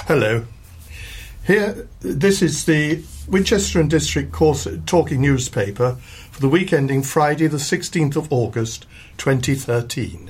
Hello. This is the Winchester and District Talking newspaper for the week ending Friday the 16th of August 2013.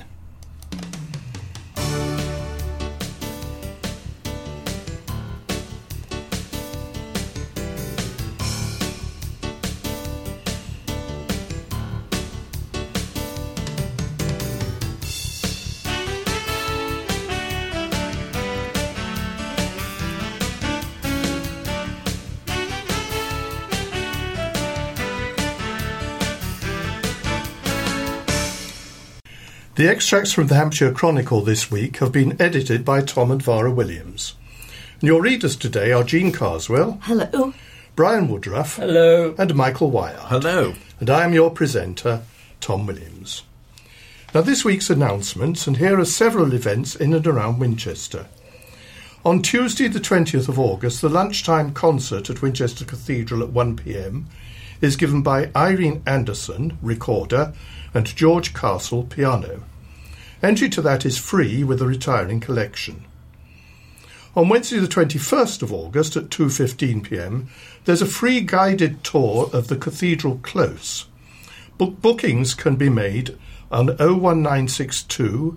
The extracts from the Hampshire Chronicle this week have been edited by Tom and Vara Williams. And your readers today are Jean Carswell. Hello. Brian Woodruff. Hello. And Michael Wyatt. Hello. And I am your presenter, Tom Williams. Now this week's announcements, and here are several events in and around Winchester. On Tuesday the 20th of August, the lunchtime concert at Winchester Cathedral at 1 p.m. is given by Irene Anderson, recorder, and George Castle, piano. Entry to that is free with a retiring collection. On Wednesday the 21st of August at 2:15 p.m, there's a free guided tour of the Cathedral Close. Bookings can be made on 01962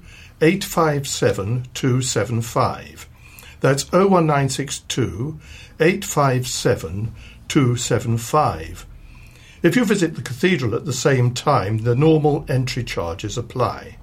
857 275. That's 01962 857 275. If you visit the cathedral at the same time, the normal entry charges apply.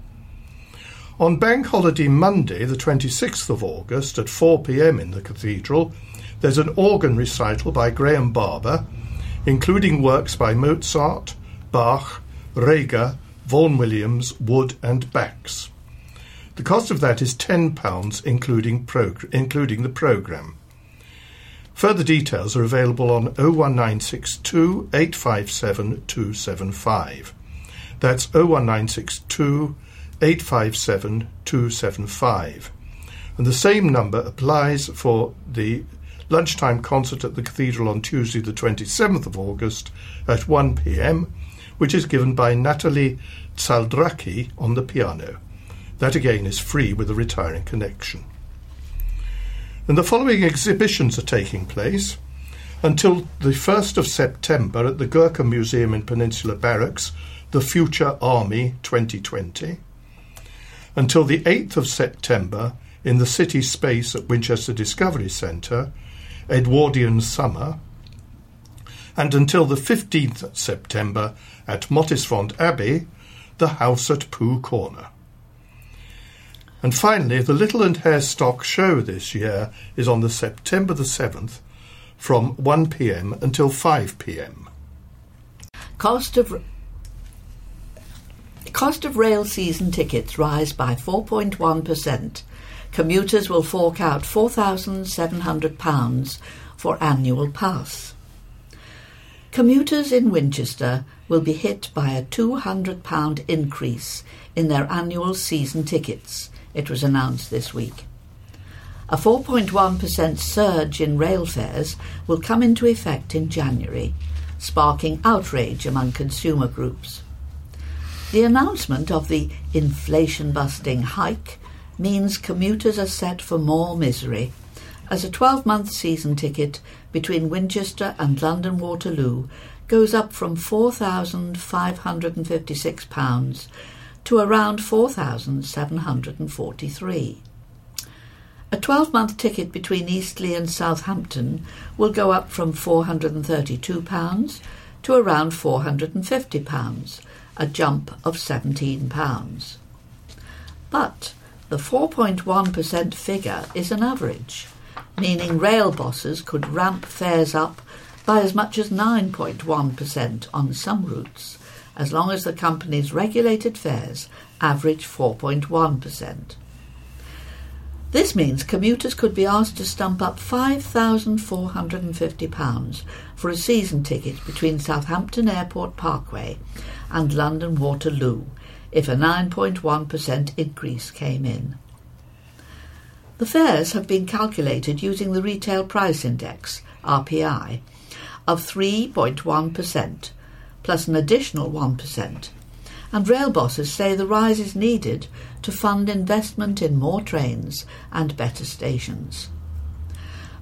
On Bank Holiday Monday, the 26th of August, at 4 p.m. in the cathedral, there's an organ recital by Graham Barber, including works by Mozart, Bach, Reger, Vaughan Williams, Wood and Bax. The cost of that is £10, including the programme. Further details are available on 01962 857 275. That's 01962 857 275. And the same number applies for the lunchtime concert at the Cathedral on Tuesday the 27th of August at 1 p.m, which is given by Natalie Tsaldraki on the piano. That again is free with a retiring connection. And the following exhibitions are taking place until the 1st of September at the Gurkha Museum in Peninsula Barracks, The Future Army 2020, until the 8th of September in the City Space at Winchester Discovery Centre, Edwardian Summer, and until the 15th September at Mottisfont Abbey, The House at Pooh Corner. And finally, the Little and Harestock show this year is on the September the 7th from 1 p.m. until 5 p.m. Cost of rail season tickets rise by 4.1%. Commuters will fork out £4,700 for annual pass. Commuters in Winchester will be hit by a £200 increase in their annual season tickets. It was announced this week. A 4.1% surge in rail fares will come into effect in January, sparking outrage among consumer groups. The announcement of the inflation-busting hike means commuters are set for more misery, as a 12-month season ticket between Winchester and London Waterloo goes up from £4,556 to around £4,743. A 12-month ticket between Eastleigh and Southampton will go up from £432 to around £450, a jump of £17. But the 4.1% figure is an average, meaning rail bosses could ramp fares up by as much as 9.1% on some routes, as long as the company's regulated fares average 4.1%. This means commuters could be asked to stump up £5,450 for a season ticket between Southampton Airport Parkway and London Waterloo if a 9.1% increase came in. The fares have been calculated using the Retail Price Index, RPI, of 3.1%, plus an additional 1%, and rail bosses say the rise is needed to fund investment in more trains and better stations.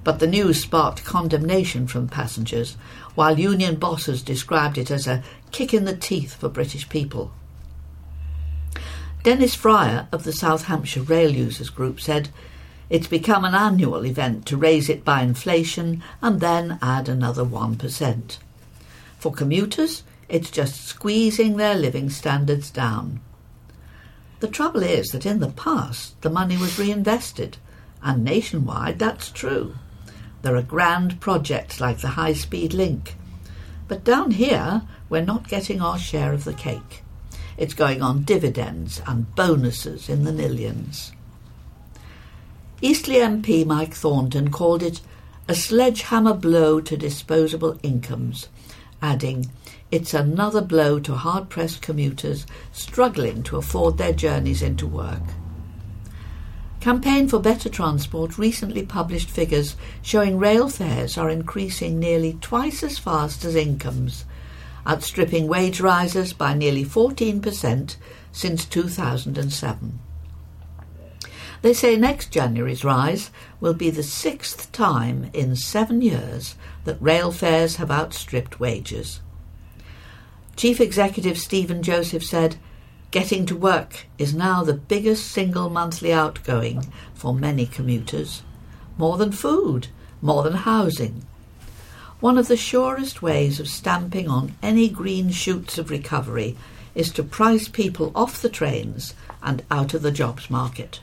But the news sparked condemnation from passengers, while union bosses described it as a kick in the teeth for British people. Dennis Fryer of the South Hampshire Rail Users Group said, "It's become an annual event to raise it by inflation and then add another 1%. For commuters, it's just squeezing their living standards down." The trouble is that in the past the money was reinvested, and nationwide that's true. There are grand projects like the high-speed link. But down here we're not getting our share of the cake. It's going on dividends and bonuses in the millions. Eastleigh MP Mike Thornton called it a sledgehammer blow to disposable incomes, adding, "It's another blow to hard-pressed commuters struggling to afford their journeys into work." Campaign for Better Transport recently published figures showing rail fares are increasing nearly twice as fast as incomes, outstripping wage rises by nearly 14% since 2007. They say next January's rise will be the 6th time in 7 years that rail fares have outstripped wages. Chief Executive Stephen Joseph said, "Getting to work is now the biggest single monthly outgoing for many commuters. More than food, more than housing. One of the surest ways of stamping on any green shoots of recovery is to price people off the trains and out of the jobs market."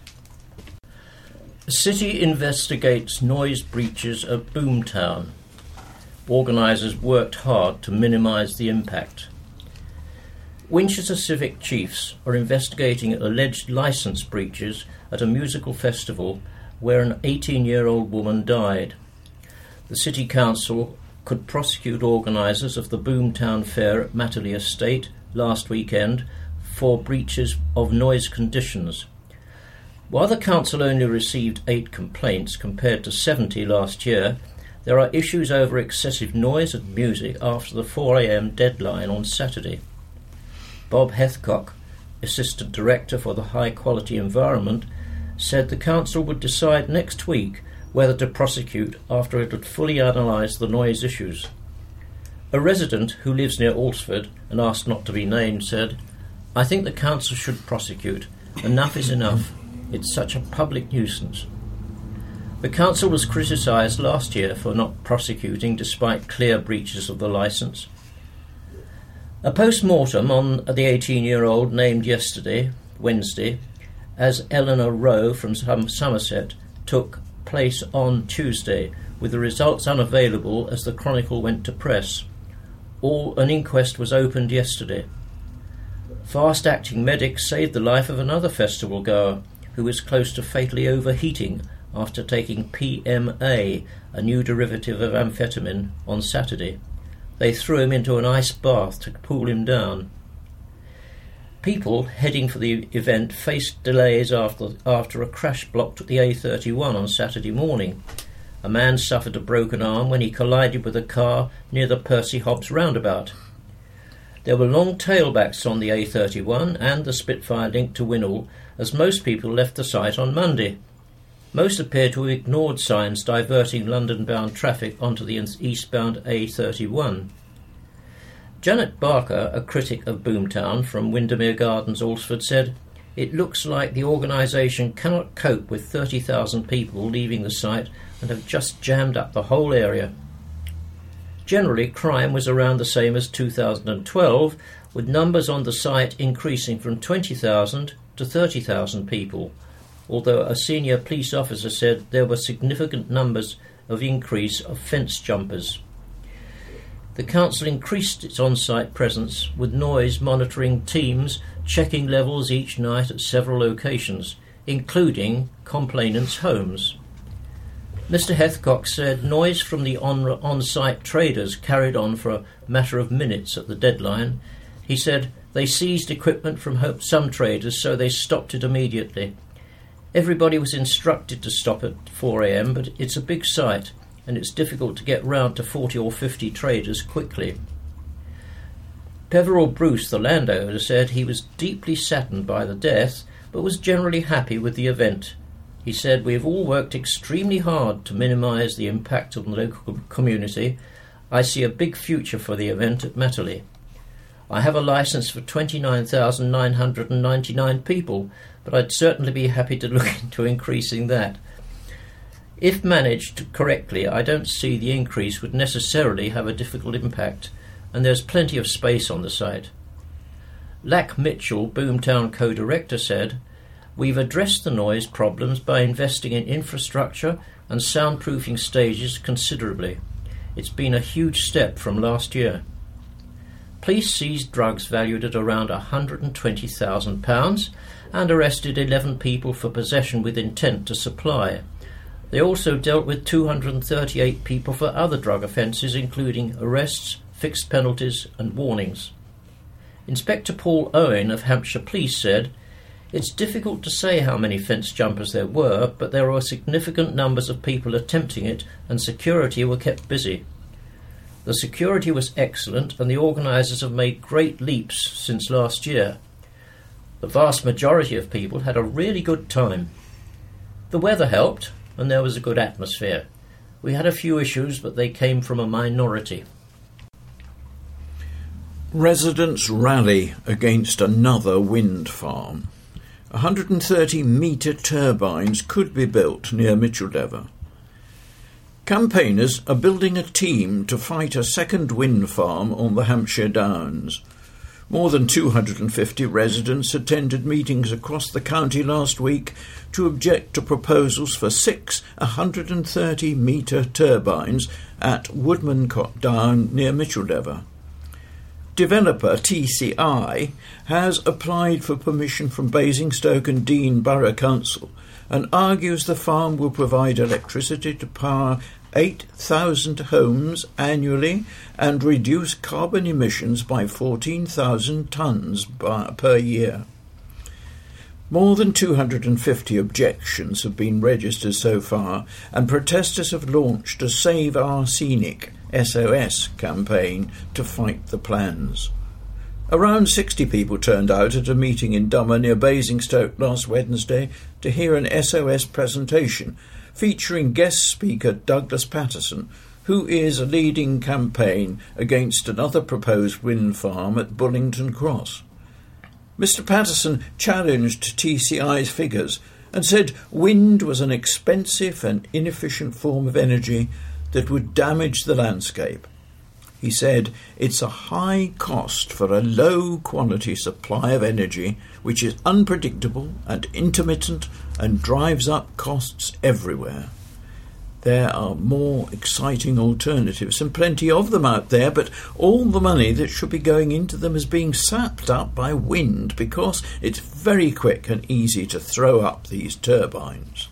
City investigates noise breaches at Boomtown. Organisers worked hard to minimise the impact. Winchester Civic Chiefs are investigating alleged licence breaches at a musical festival where an 18-year-old woman died. The City Council could prosecute organisers of the Boomtown Fair at Matterley Estate last weekend for breaches of noise conditions. While the council only received 8 complaints compared to 70 last year, there are issues over excessive noise and music after the 4 a.m. deadline on Saturday. Bob Heathcock, Assistant Director for the High Quality Environment, said the council would decide next week whether to prosecute after it had fully analysed the noise issues. A resident who lives near Alresford and asked not to be named said, "I think the council should prosecute. Enough is enough. It's such a public nuisance." The council was criticised last year for not prosecuting despite clear breaches of the licence. A post-mortem on the 18-year-old named Wednesday, as Eleanor Rowe from Somerset took place on Tuesday, with the results unavailable as the Chronicle went to press. An inquest was opened yesterday. Fast-acting medics saved the life of another festival goer who was close to fatally overheating after taking PMA, a new derivative of amphetamine, on Saturday. They threw him into an ice bath to cool him down. People heading for the event faced delays after a crash blocked the A31 on Saturday morning. A man suffered a broken arm when he collided with a car near the Percy Hobbs roundabout. There were long tailbacks on the A31 and the Spitfire link to Winnall as most people left the site on Monday. Most appeared to have ignored signs diverting London-bound traffic onto the eastbound A31. Janet Barker, a critic of Boomtown from Windermere Gardens, Alresford, said, "It looks like the organisation cannot cope with 30,000 people leaving the site and have just jammed up the whole area." Generally, crime was around the same as 2012, with numbers on the site increasing from 20,000 to 30,000 people, although a senior police officer said there were significant numbers of increase of fence jumpers. The council increased its on-site presence, with noise monitoring teams checking levels each night at several locations, including complainants' homes. Mr. Heathcock said noise from the on-site traders carried on for a matter of minutes at the deadline. He said they seized equipment from some traders, so they stopped it immediately. Everybody was instructed to stop at 4 a.m, but it's a big site and it's difficult to get round to 40 or 50 traders quickly. Peveril Bruce, the landowner, said he was deeply saddened by the death, but was generally happy with the event. He said, "We have all worked extremely hard to minimise the impact on the local community. I see a big future for the event at Matterley. I have a licence for 29,999 people, but I'd certainly be happy to look into increasing that. If managed correctly, I don't see the increase would necessarily have a difficult impact, and there's plenty of space on the site." Lack Mitchell, Boomtown co-director, said, "We've addressed the noise problems by investing in infrastructure and soundproofing stages considerably. It's been a huge step from last year." Police seized drugs valued at around £120,000 and arrested 11 people for possession with intent to supply. They also dealt with 238 people for other drug offences, including arrests, fixed penalties and warnings. Inspector Paul Owen of Hampshire Police said, "It's difficult to say how many fence jumpers there were, but there were significant numbers of people attempting it, and security were kept busy. The security was excellent, and the organisers have made great leaps since last year. The vast majority of people had a really good time. The weather helped, and there was a good atmosphere. We had a few issues, but they came from a minority." Residents rally against another wind farm. 130-metre turbines could be built near Micheldever. Campaigners are building a team to fight a second wind farm on the Hampshire Downs. More than 250 residents attended meetings across the county last week to object to proposals for 6 130-metre turbines at Woodmancott Down near Micheldever. Developer TCI has applied for permission from Basingstoke and Deane Borough Council and argues the farm will provide electricity to power 8,000 homes annually and reduce carbon emissions by 14,000 tonnes per year. More than 250 objections have been registered so far, and protesters have launched a Save Arsenic SOS campaign to fight the plans. Around 60 people turned out at a meeting in Dummer near Basingstoke last Wednesday to hear an SOS presentation featuring guest speaker Douglas Patterson, who is leading campaign against another proposed wind farm at Bullington Cross. Mr. Patterson challenged TCI's figures and said wind was an expensive and inefficient form of energy that would damage the landscape. He said it's a high cost for a low-quality supply of energy which is unpredictable and intermittent and drives up costs everywhere. There are more exciting alternatives, and plenty of them out there, but all the money that should be going into them is being sapped up by wind because it's very quick and easy to throw up these turbines.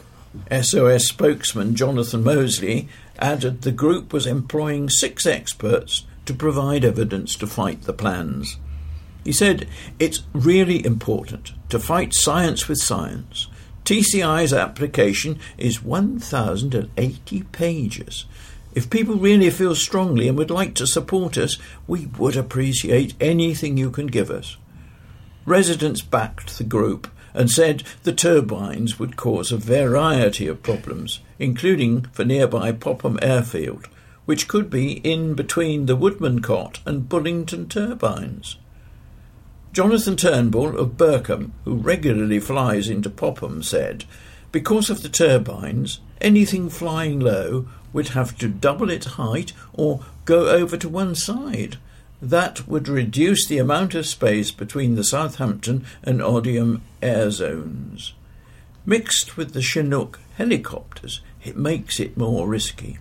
SOS spokesman Jonathan Mosley added the group was employing 6 experts to provide evidence to fight the plans. He said, "It's really important to fight science with science. TCI's application is 1,080 pages. If people really feel strongly and would like to support us, we would appreciate anything you can give us." Residents backed the group and said the turbines would cause a variety of problems, including for nearby Popham Airfield, which could be in between the Woodmancott and Bullington turbines. Jonathan Turnbull of Burkham, who regularly flies into Popham, said, "Because of the turbines, anything flying low would have to double its height or go over to one side. That would reduce the amount of space between the Southampton and Odiham air zones. Mixed with the Chinook helicopters, it makes it more risky."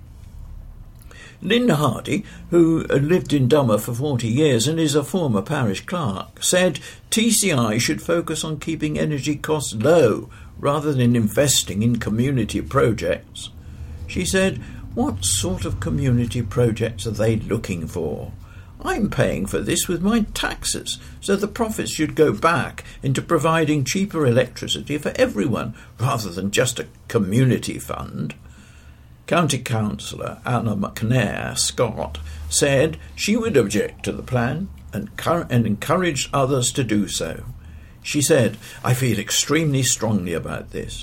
Lynn Hardy, who lived in Dummer for 40 years and is a former parish clerk, said TCI should focus on keeping energy costs low rather than investing in community projects. She said, "What sort of community projects are they looking for? I'm paying for this with my taxes, so the profits should go back into providing cheaper electricity for everyone rather than just a community fund." County Councillor Anna McNair Scott said she would object to the plan and encouraged others to do so. She said, "I feel extremely strongly about this.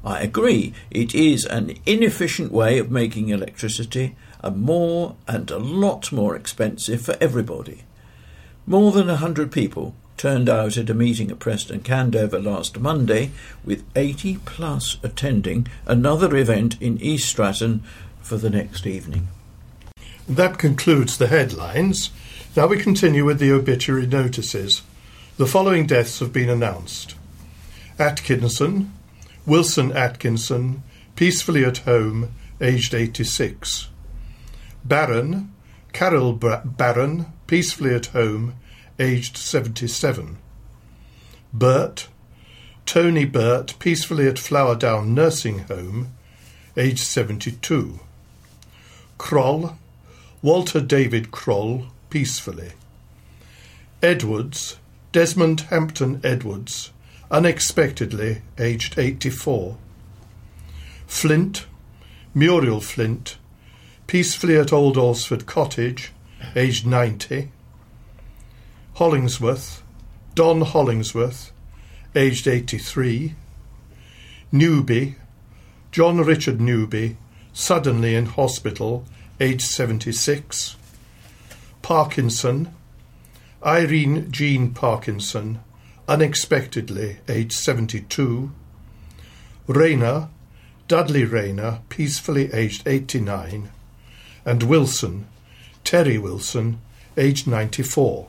I agree, it is an inefficient way of making electricity, and a lot more expensive for everybody. More than 100 people turned out at a meeting at Preston Candover last Monday, with 80 plus attending another event in East Stratton for the next evening. That concludes the headlines. Now we continue with the obituary notices. The following deaths have been announced. Atkinson, Wilson Atkinson, peacefully at home, aged 86. Barron, Carol Barron, peacefully at home, aged 77. Burt, Tony Burt, peacefully at Flowerdown Nursing Home, aged 72. Kroll, Walter David Kroll, peacefully. Edwards, Desmond Hampton Edwards, unexpectedly aged 84. Flint, Muriel Flint, peacefully at Old Alresford Cottage, aged 90. Hollingsworth, Don Hollingsworth, aged 83. Newby, John Richard Newby, suddenly in hospital, aged 76. Parkinson, Irene Jean Parkinson, unexpectedly aged 72. Rayner, Dudley Rayner, peacefully aged 89. And Wilson, Terry Wilson, aged 94.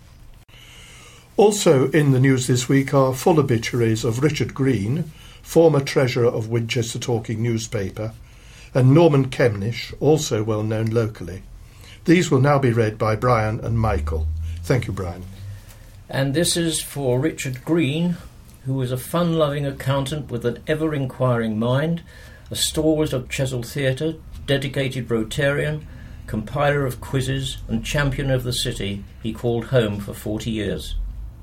Also in the news this week are full obituaries of Richard Green, former treasurer of Winchester Talking newspaper, and Norman Kemnish, also well known locally. These will now be read by Brian and Michael. Thank you, Brian. And this is for Richard Green, who was a fun-loving accountant with an ever-inquiring mind, a stalwart of Chesil Theatre, dedicated Rotarian, compiler of quizzes and champion of the city he called home for 40 years.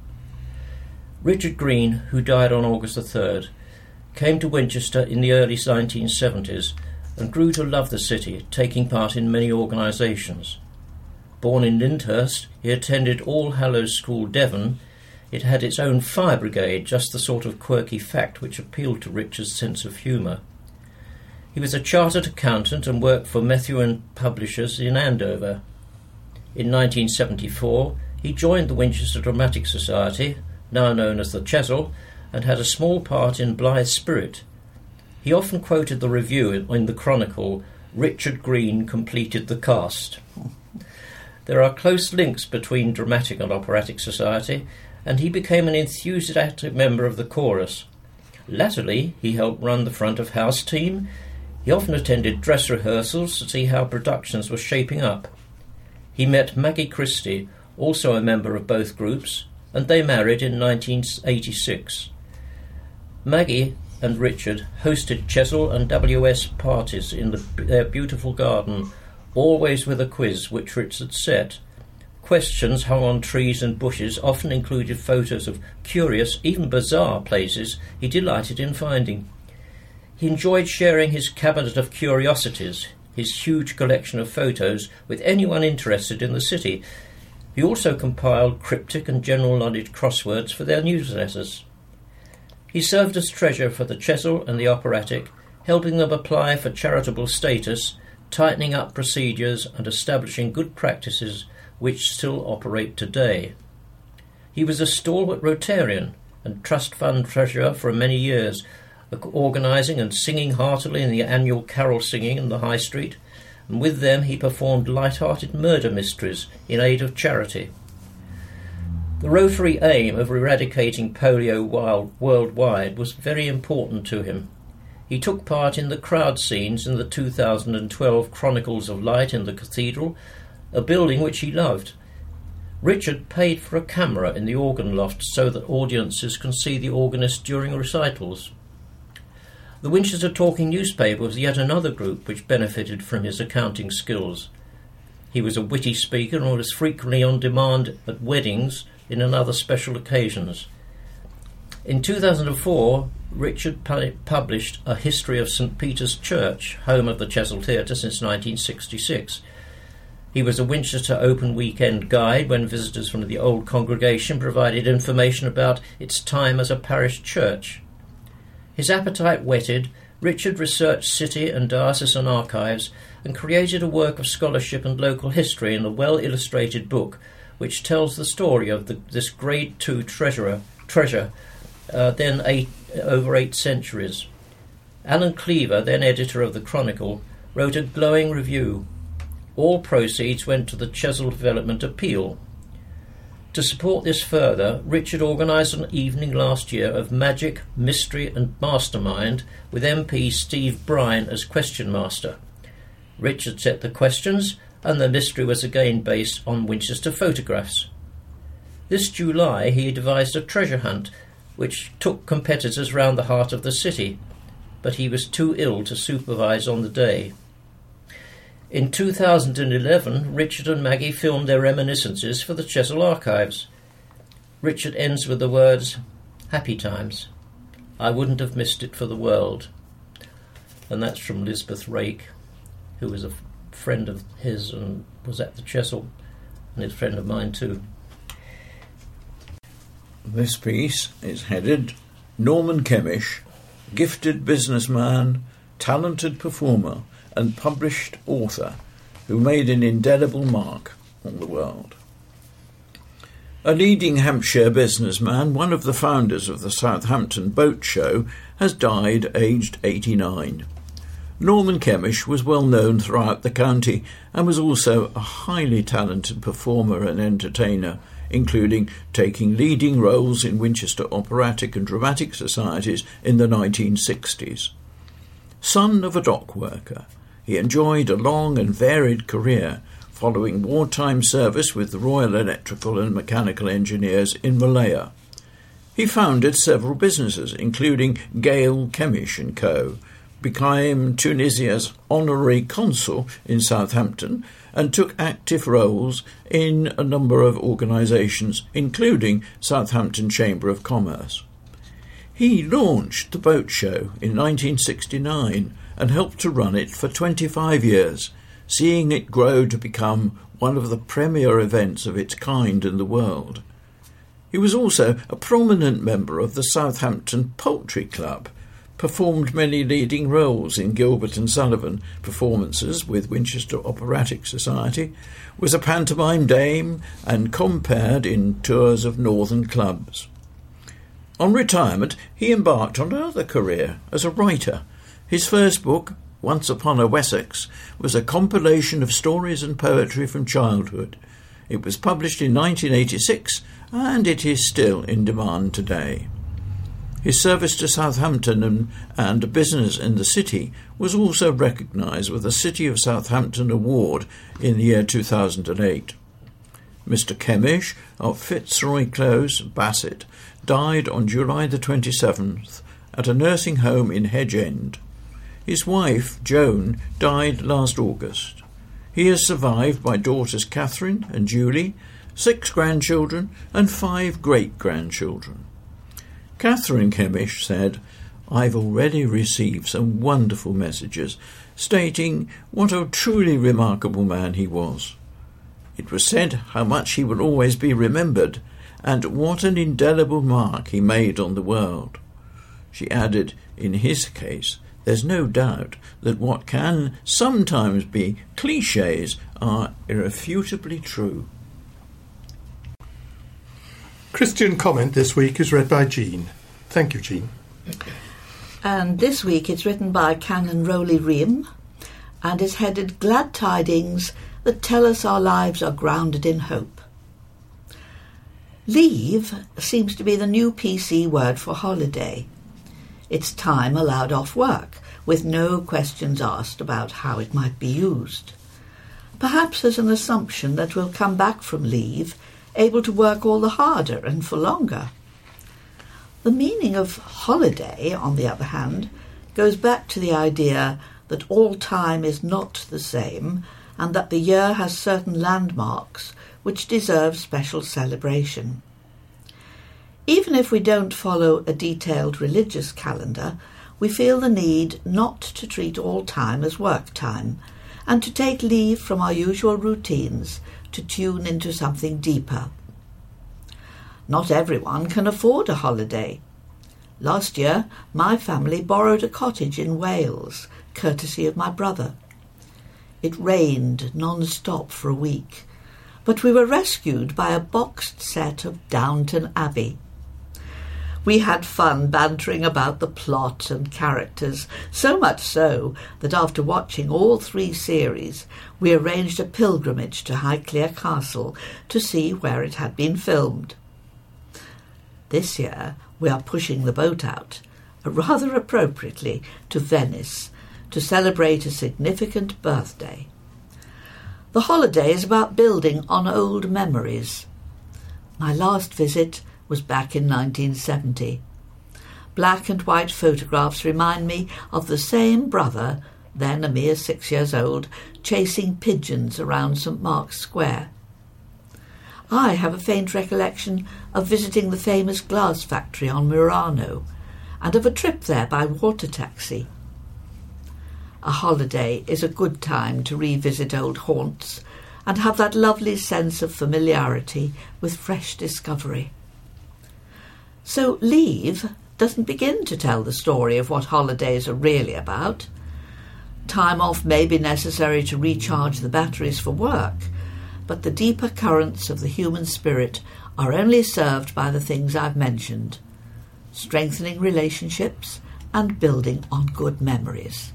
Richard Green, who died on August the 3rd, came to Winchester in the early 1970s and grew to love the city, taking part in many organisations. Born in Lyndhurst, he attended All Hallows School, Devon. It had its own fire brigade, just the sort of quirky fact which appealed to Richard's sense of humour. He was a chartered accountant and worked for Methuen Publishers in Andover. In 1974, he joined the Winchester Dramatic Society, now known as the Chesil, and had a small part in Blythe's Spirit. He often quoted the review in the Chronicle, "Richard Green completed the cast." There are close links between Dramatic and Operatic Society, and he became an enthusiastic member of the chorus. Latterly, he helped run the front of house team. He often attended dress rehearsals to see how productions were shaping up. He met Maggie Christie, also a member of both groups, and they married in 1986. Maggie and Richard hosted Chesil and WS parties in their beautiful garden, always with a quiz which Richard set. Questions hung on trees and bushes often included photos of curious, even bizarre places he delighted in finding. He enjoyed sharing his cabinet of curiosities, his huge collection of photos, with anyone interested in the city. He also compiled cryptic and general knowledge crosswords for their newsletters. He served as treasurer for the Chesil and the Operatic, helping them apply for charitable status, tightening up procedures and establishing good practices which still operate today. He was a stalwart Rotarian and trust fund treasurer for many years, organising and singing heartily in the annual carol singing in the High Street, and with them he performed light-hearted murder mysteries in aid of charity. The Rotary aim of eradicating polio worldwide was very important to him. He took part in the crowd scenes in the 2012 Chronicles of Light in the Cathedral, a building which he loved. Richard paid for a camera in the organ loft so that audiences can see the organist during recitals. The Winchester Talking newspaper was yet another group which benefited from his accounting skills. He was a witty speaker and was frequently on demand at weddings and on other special occasions. In 2004, Richard published A History of St. Peter's Church, home of the Chesil Theatre since 1966. He was a Winchester Open Weekend guide when visitors from the old congregation provided information about its time as a parish church. His appetite whetted, Richard researched city and diocesan archives and created a work of scholarship and local history in a well-illustrated book which tells the story of this Grade II treasure, then over 8 centuries. Alan Cleaver, then editor of the Chronicle, wrote a glowing review. All proceeds went to the Chesil Development Appeal. To support this further, Richard organised an evening last year of magic, mystery and mastermind with MP Steve Brine as question master. Richard set the questions, and the mystery was again based on Winchester photographs. This July he devised a treasure hunt which took competitors round the heart of the city, but he was too ill to supervise on the day. In 2011, Richard and Maggie filmed their reminiscences for the Chesil Archives. Richard ends with the words, "Happy times. I wouldn't have missed it for the world." And that's from Lisbeth Rake, who was a friend of his and was at the Chesil, and is a friend of mine too. This piece is headed Norman Kemish, gifted businessman, talented performer and published author who made an indelible mark on the world. A leading Hampshire businessman, one of the founders of the Southampton Boat Show, has died aged 89. Norman Kemish was well known throughout the county and was also a highly talented performer and entertainer, including taking leading roles in Winchester operatic and dramatic societies in the 1960s. Son of a dock worker, he enjoyed a long and varied career following wartime service with the Royal Electrical and Mechanical Engineers in Malaya. He founded several businesses, including Gale Kemish & Co., became Tunisia's honorary consul in Southampton and took active roles in a number of organisations, including Southampton Chamber of Commerce. He launched the boat show in 1969 and helped to run it for 25 years, seeing it grow to become one of the premier events of its kind in the world. He was also a prominent member of the Southampton Poultry Club, performed many leading roles in Gilbert and Sullivan performances with Winchester Operatic Society, was a pantomime dame and compared in tours of northern clubs. On retirement, he embarked on another career as a writer. His first book, Once Upon a Wessex, was a compilation of stories and poetry from childhood. It was published in 1986 and it is still in demand today. His service to Southampton and business in the city was also recognised with the City of Southampton Award in the year 2008. Mr. Kemish of Fitzroy Close, Bassett, died on July the 27th at a nursing home in Hedge End. His wife, Joan, died last August. He is survived by daughters Catherine and Julie, 6 grandchildren and 5 great-grandchildren. Catherine Kemish said, "I've already received some wonderful messages stating what a truly remarkable man he was. It was said how much he will always be remembered and what an indelible mark he made on the world." She added, in his case, there's no doubt that what can sometimes be clichés are irrefutably true. Christian comment this week is read by Jean. Thank you, Jean. And this week it's written by Canon Rowley Ream and is headed Glad Tidings that tell us our lives are grounded in hope. Leave seems to be the new PC word for holiday. It's time allowed off work, with no questions asked about how it might be used. Perhaps there's an assumption that we'll come back from leave able to work all the harder and for longer. The meaning of holiday, on the other hand, goes back to the idea that all time is not the same and that the year has certain landmarks which deserve special celebration. Even if we don't follow a detailed religious calendar, we feel the need not to treat all time as work time and to take leave from our usual routines to tune into something deeper. Not everyone can afford a holiday. Last year, my family borrowed a cottage in Wales, courtesy of my brother. It rained non-stop for a week, but we were rescued by a boxed set of Downton Abbey. We had fun bantering about the plot and characters, so much so that after watching all 3 series, we arranged a pilgrimage to Highclere Castle to see where it had been filmed. This year, we are pushing the boat out, rather appropriately, to Venice to celebrate a significant birthday. The holiday is about building on old memories. My last visit was back in 1970. Black and white photographs remind me of the same brother, then a mere 6 years old, chasing pigeons around St. Mark's Square. I have a faint recollection of visiting the famous glass factory on Murano and of a trip there by water taxi. A holiday is a good time to revisit old haunts and have that lovely sense of familiarity with fresh discovery. So Leave doesn't begin to tell the story of what holidays are really about. Time off may be necessary to recharge the batteries for work, but the deeper currents of the human spirit are only served by the things I've mentioned: strengthening relationships and building on good memories.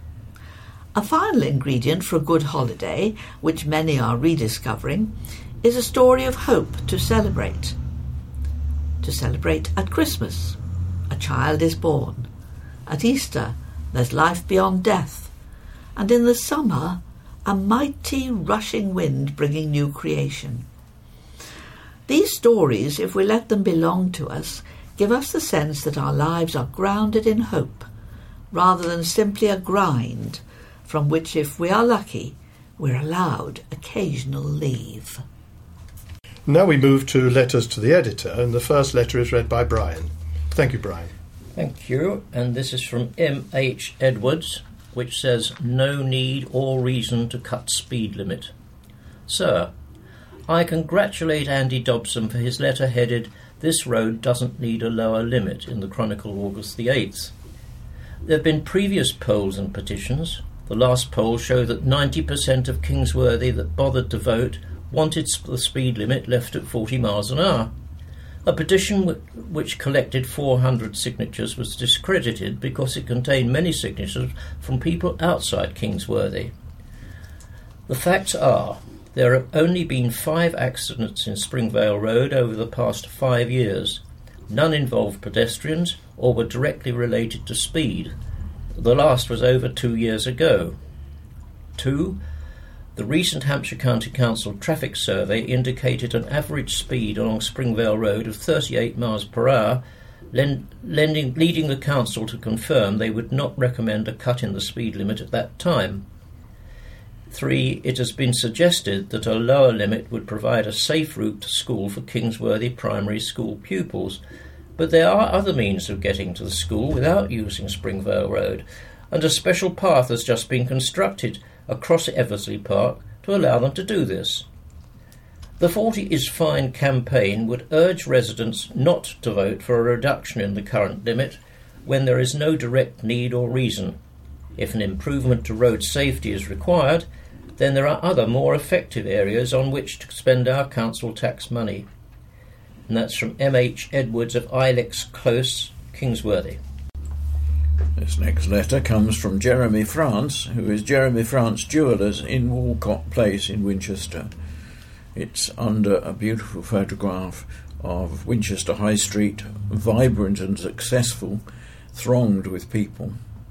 A final ingredient for a good holiday, which many are rediscovering, is a story of hope to celebrate. To celebrate at Christmas, a child is born. At Easter, there's life beyond death. And in the summer, a mighty rushing wind bringing new creation. These stories, if we let them belong to us, give us the sense that our lives are grounded in hope, rather than simply a grind, from which, if we are lucky, we're allowed occasional leave. Now we move to letters to the editor, and the first letter is read by Brian. Thank you, Brian. Thank you, and this is from M.H. Edwards, which says, "No need or reason to cut speed limit." Sir, I congratulate Andy Dobson for his letter headed, "This road doesn't need a lower limit," in the Chronicle August the 8th. There have been previous polls and petitions. The last poll showed that 90% of Kingsworthy that bothered to vote wanted the speed limit left at 40 miles an hour. A petition which collected 400 signatures was discredited because it contained many signatures from people outside Kingsworthy. The facts are, there have only been 5 accidents in Springvale Road over the past 5 years. None involved pedestrians or were directly related to speed. The last was over 2 years ago. 2. The recent Hampshire County Council traffic survey indicated an average speed along Springvale Road of 38 miles per hour, leading the council to confirm they would not recommend a cut in the speed limit at that time. 3. It has been suggested that a lower limit would provide a safe route to school for Kingsworthy primary school pupils, but there are other means of getting to the school without using Springvale Road, and a special path has just been constructed across Eversley Park to allow them to do this. The 40 is Fine campaign would urge residents not to vote for a reduction in the current limit when there is no direct need or reason. If an improvement to road safety is required, then there are other more effective areas on which to spend our council tax money. And that's from M.H. Edwards of Ilex Close, Kingsworthy. This next letter comes from Jeremy France, who is Jeremy France Jewellers in Walcott Place in Winchester. It's under a beautiful photograph of Winchester High Street, vibrant and successful, thronged with people.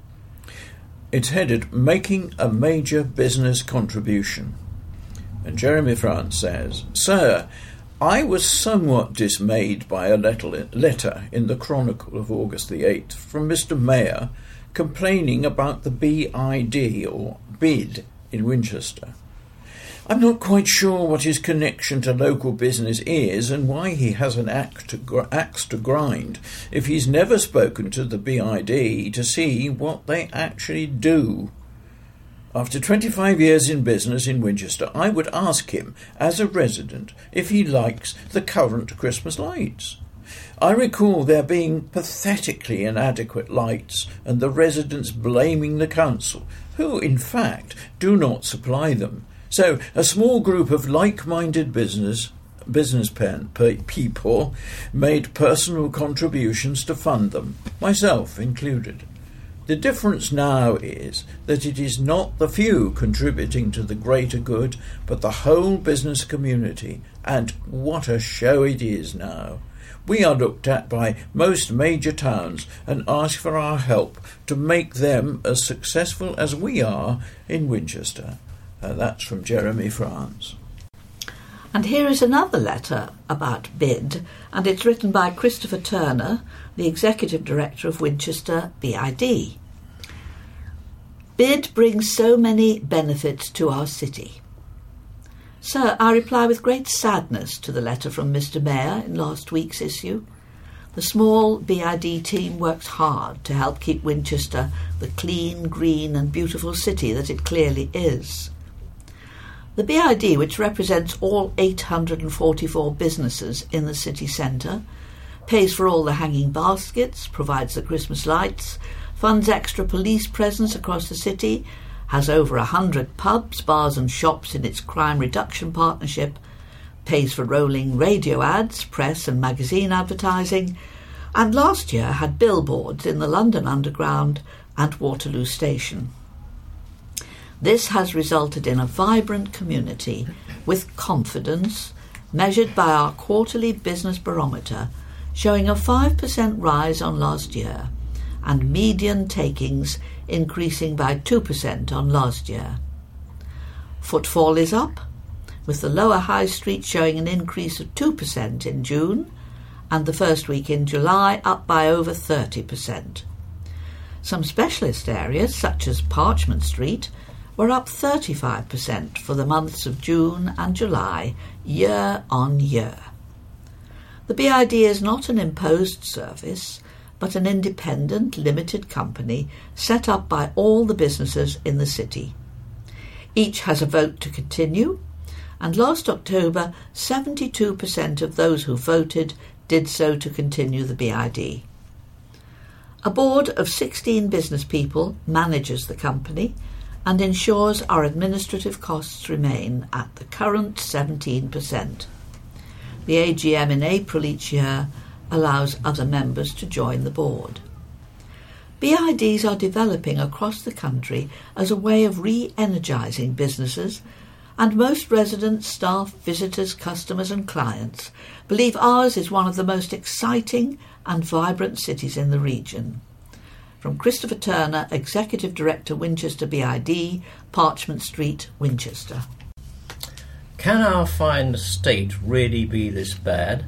It's headed, "Making a Major Business Contribution." And Jeremy France says, "Sir, I was somewhat dismayed by a letter in the Chronicle of August the 8th from Mr. Mayor complaining about the BID, or BID, in Winchester. I'm not quite sure what his connection to local business is and why he has an axe to grind if he's never spoken to the BID to see what they actually do. After 25 years in business in Winchester, I would ask him, as a resident, if he likes the current Christmas lights. I recall there being pathetically inadequate lights and the residents blaming the council, who, in fact, do not supply them. So a small group of like-minded business people made personal contributions to fund them, myself included. The difference now is that it is not the few contributing to the greater good, but the whole business community, and what a show it is now. We are looked at by most major towns and ask for our help to make them as successful as we are in Winchester. That's from Jeremy France. And here is another letter about BID, and it's written by Christopher Turner, the Executive Director of Winchester BID. BID brings so many benefits to our city. Sir, I reply with great sadness to the letter from Mr. Mayor in last week's issue. The small BID team works hard to help keep Winchester the clean, green and beautiful city that it clearly is. The BID, which represents all 844 businesses in the city centre, pays for all the hanging baskets, provides the Christmas lights, funds extra police presence across the city, has over 100 pubs, bars and shops in its crime reduction partnership, pays for rolling radio ads, press and magazine advertising, and last year had billboards in the London Underground and Waterloo Station. This has resulted in a vibrant community with confidence, measured by our quarterly business barometer, showing a 5% rise on last year, and median takings increasing by 2% on last year. Footfall is up, with the lower high street showing an increase of 2% in June, and the first week in July up by over 30%. Some specialist areas, such as Parchment Street, were up 35% for the months of June and July, year on year. The BID is not an imposed service, but an independent, limited company set up by all the businesses in the city. Each has a vote to continue, and last October 72% of those who voted did so to continue the BID. A board of 16 business people manages the company and ensures our administrative costs remain at the current 17%. The AGM in April each year allows other members to join the board. BIDs are developing across the country as a way of re-energising businesses, and most residents, staff, visitors, customers and clients believe ours is one of the most exciting and vibrant cities in the region. From Christopher Turner, Executive Director, Winchester BID, Parchment Street, Winchester. Can our fine state really be this bad?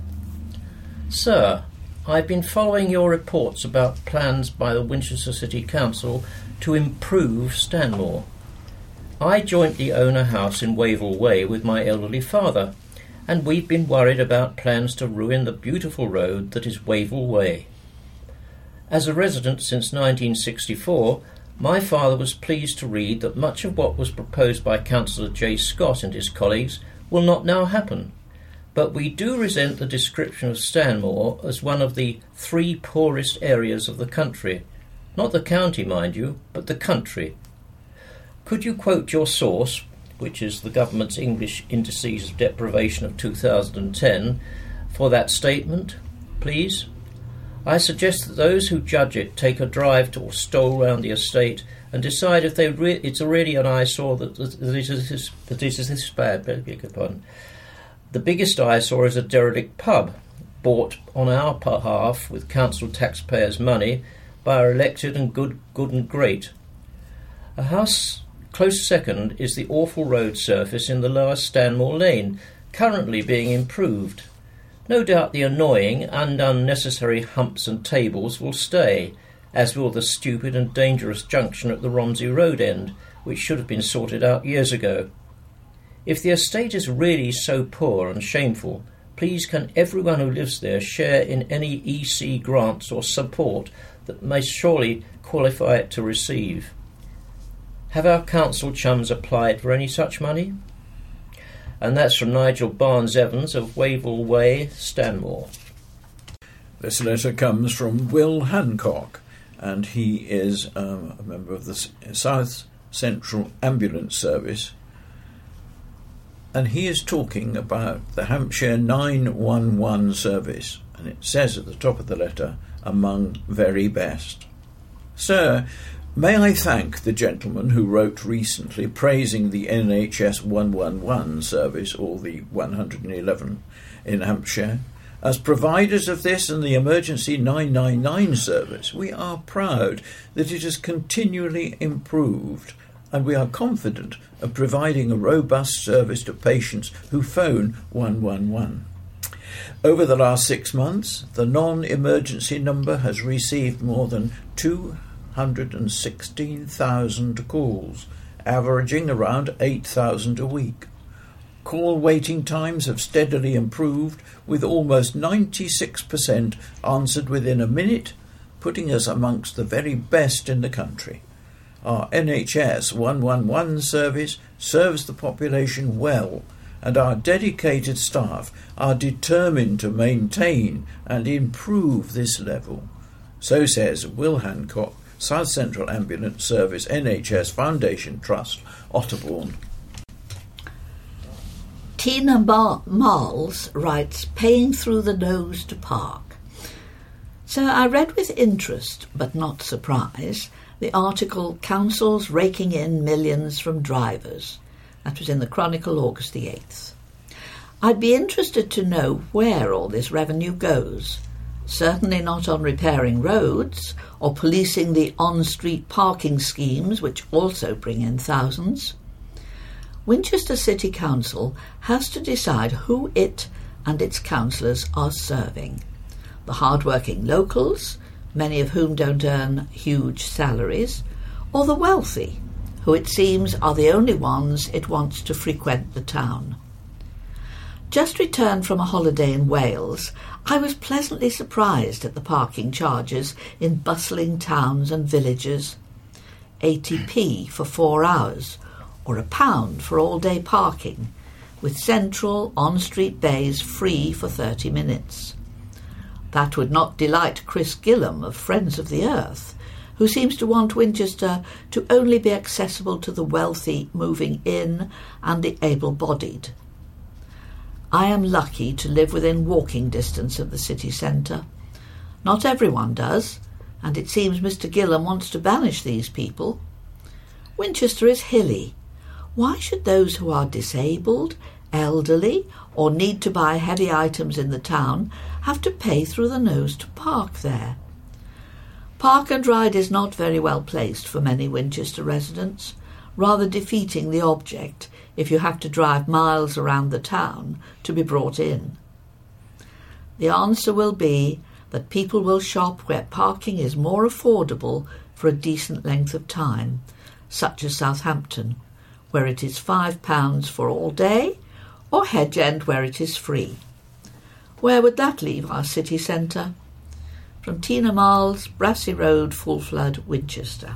Sir, I've been following your reports about plans by the Winchester City Council to improve Stanmore. I jointly own a house in Wavell Way with my elderly father, and we've been worried about plans to ruin the beautiful road that is Wavell Way. As a resident since 1964, my father was pleased to read that much of what was proposed by Councillor J. Scott and his colleagues will not now happen. But we do resent the description of Stanmore as one of the 3 poorest areas of the country. Not the county, mind you, but the country. Could you quote your source, which is the government's English Indices of Deprivation of 2010, for that statement, please? I suggest that those who judge it take a drive or stroll round the estate and decide if it's already an eyesore that it is this bad. Beg your pardon. The biggest eyesore is a derelict pub, bought on our behalf with council taxpayers' money by our elected and good and great. A house close second is the awful road surface in the lower Stanmore Lane, currently being improved. No doubt the annoying and unnecessary humps and tables will stay, as will the stupid and dangerous junction at the Romsey Road end, which should have been sorted out years ago. If the estate is really so poor and shameful, please can everyone who lives there share in any EC grants or support that may surely qualify it to receive. Have our council chums applied for any such money? And that's from Nigel Barnes-Evans of Wavell Way, Stanmore. This letter comes from Will Hancock, and he is a member of the South Central Ambulance Service, and he is talking about the Hampshire 911 service, and it says at the top of the letter, among very best. Sir, may I thank the gentleman who wrote recently praising the NHS 111 service, or the 111 in Hampshire, as providers of this and the emergency 999 service. We are proud that it has continually improved, and we are confident of providing a robust service to patients who phone 111. Over the last 6 months, the non-emergency number has received more than 216,000 calls, averaging around 8,000 a week. Call waiting times have steadily improved, with almost 96% answered within a minute, putting us amongst the very best in the country. Our NHS 111 service serves the population well, and our dedicated staff are determined to maintain and improve this level. So says Will Hancock, South Central Ambulance Service, NHS Foundation Trust, Otterbourne. Tina Marles writes, paying through the nose to park. So I read with interest, but not surprise, the article Councils Raking in Millions from Drivers. That was in the Chronicle, August the 8th. I'd be interested to know where all this revenue goes. Certainly not on repairing roads or policing the on-street parking schemes, which also bring in thousands. Winchester City Council has to decide who it and its councillors are serving. The hard-working locals, many of whom don't earn huge salaries, or the wealthy, who it seems are the only ones it wants to frequent the town. Just returned from a holiday in Wales, I was pleasantly surprised at the parking charges in bustling towns and villages. 80p for 4 hours, or £1 for all-day parking, with central on-street bays free for 30 minutes. That would not delight Chris Gillam of Friends of the Earth, who seems to want Winchester to only be accessible to the wealthy moving in and the able-bodied. I am lucky to live within walking distance of the city centre. Not everyone does, and it seems Mr. Gillam wants to banish these people. Winchester is hilly. Why should those who are disabled, elderly, or need to buy heavy items in the town have to pay through the nose to park there? Park and ride is not very well placed for many Winchester residents, rather defeating the object if you have to drive miles around the town to be brought in. The answer will be that people will shop where parking is more affordable for a decent length of time, such as Southampton, where it is £5 for all day, or Hedge End, where it is free. Where would that leave our city centre? From Tina Marles, Brassey Road, Full Flood, Winchester.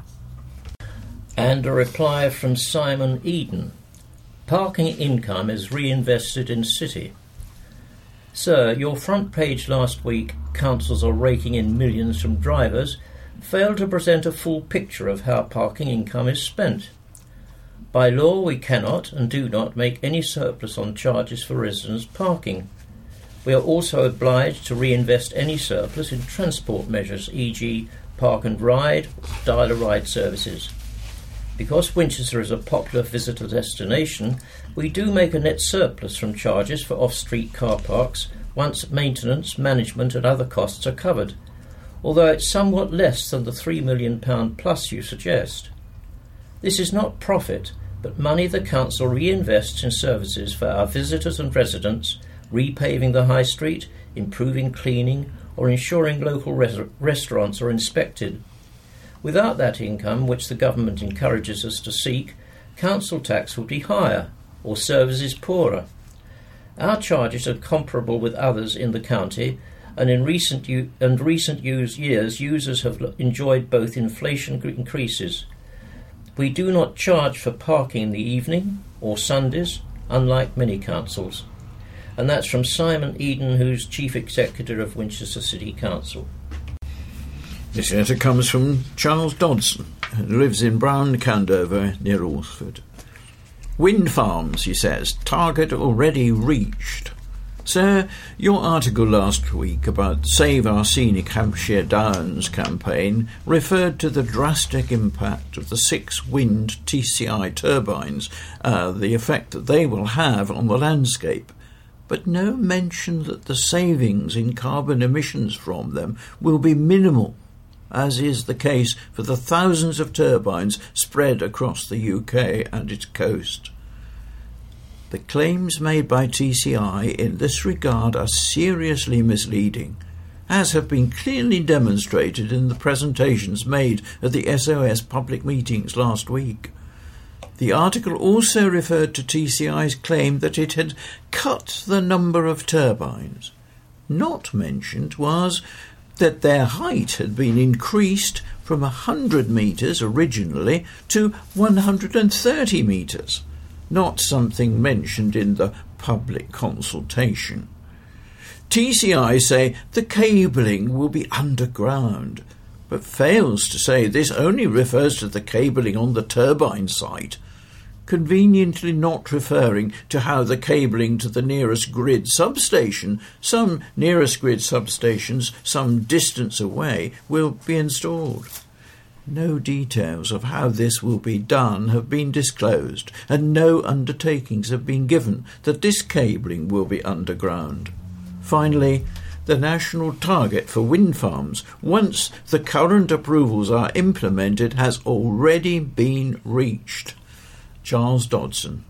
And a reply from Simon Eden. Parking income is reinvested in city. Sir, your front page last week, councils are raking in millions from drivers, failed to present a full picture of how parking income is spent. By law, we cannot and do not make any surplus on charges for residents parking. We are also obliged to reinvest any surplus in transport measures, e.g. park and ride, dial-a-ride services. Because Winchester is a popular visitor destination, we do make a net surplus from charges for off-street car parks once maintenance, management and other costs are covered, although it's somewhat less than the £3 million plus you suggest. This is not profit, but money the council reinvests in services for our visitors and residents, repaving the high street, improving cleaning, or ensuring local restaurants are inspected. Without that income, which the government encourages us to seek, council tax would be higher, or services poorer. Our charges are comparable with others in the county, and in recent years users have enjoyed both inflation increases. We do not charge for parking in the evening or Sundays, unlike many councils. And that's from Simon Eden, who's Chief Executive of Winchester City Council. This letter comes from Charles Dodson, who lives in Brown Candover near Alresford. Wind farms, he says, target already reached. Sir, your article last week about Save Our Scenic Hampshire Downs campaign referred to the drastic impact of the 6 wind TCI turbines, the effect that they will have on the landscape, but no mention that the savings in carbon emissions from them will be minimal, as is the case for the thousands of turbines spread across the UK and its coast. The claims made by TCI in this regard are seriously misleading, as have been clearly demonstrated in the presentations made at the SOS public meetings last week. The article also referred to TCI's claim that it had cut the number of turbines. Not mentioned was that their height had been increased from 100 metres originally to 130 metres, not something mentioned in the public consultation. TCI say the cabling will be underground, but fails to say this only refers to the cabling on the turbine site, conveniently not referring to how the cabling to the nearest grid substation, some nearest grid substations some distance away, will be installed. No details of how this will be done have been disclosed, and no undertakings have been given that this cabling will be underground. Finally, the national target for wind farms, once the current approvals are implemented, has already been reached. Charles Dodson.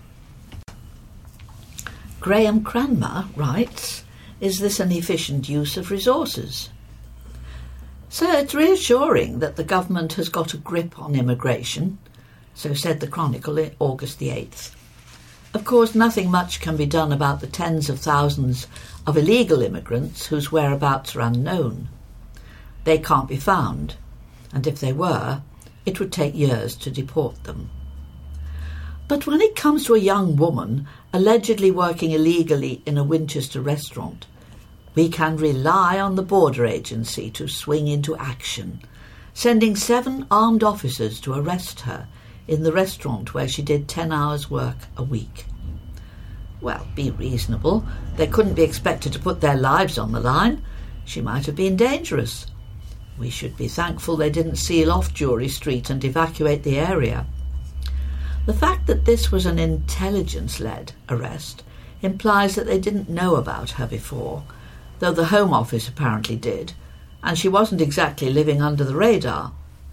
Graham Cranmer writes, "Is this an efficient use of resources?" So it's reassuring that the government has got a grip on immigration, so said the Chronicle on August the 8th. Of course, nothing much can be done about the tens of thousands of illegal immigrants whose whereabouts are unknown. They can't be found, and if they were, it would take years to deport them. But when it comes to a young woman allegedly working illegally in a Winchester restaurant, we can rely on the border agency to swing into action, sending 7 armed officers to arrest her in the restaurant where she did 10 hours' work a week. Well, be reasonable. They couldn't be expected to put their lives on the line. She might have been dangerous. We should be thankful they didn't seal off Jury Street and evacuate the area. The fact that this was an intelligence-led arrest implies that they didn't know about her before, though the Home Office apparently did, and she wasn't exactly living under the radar.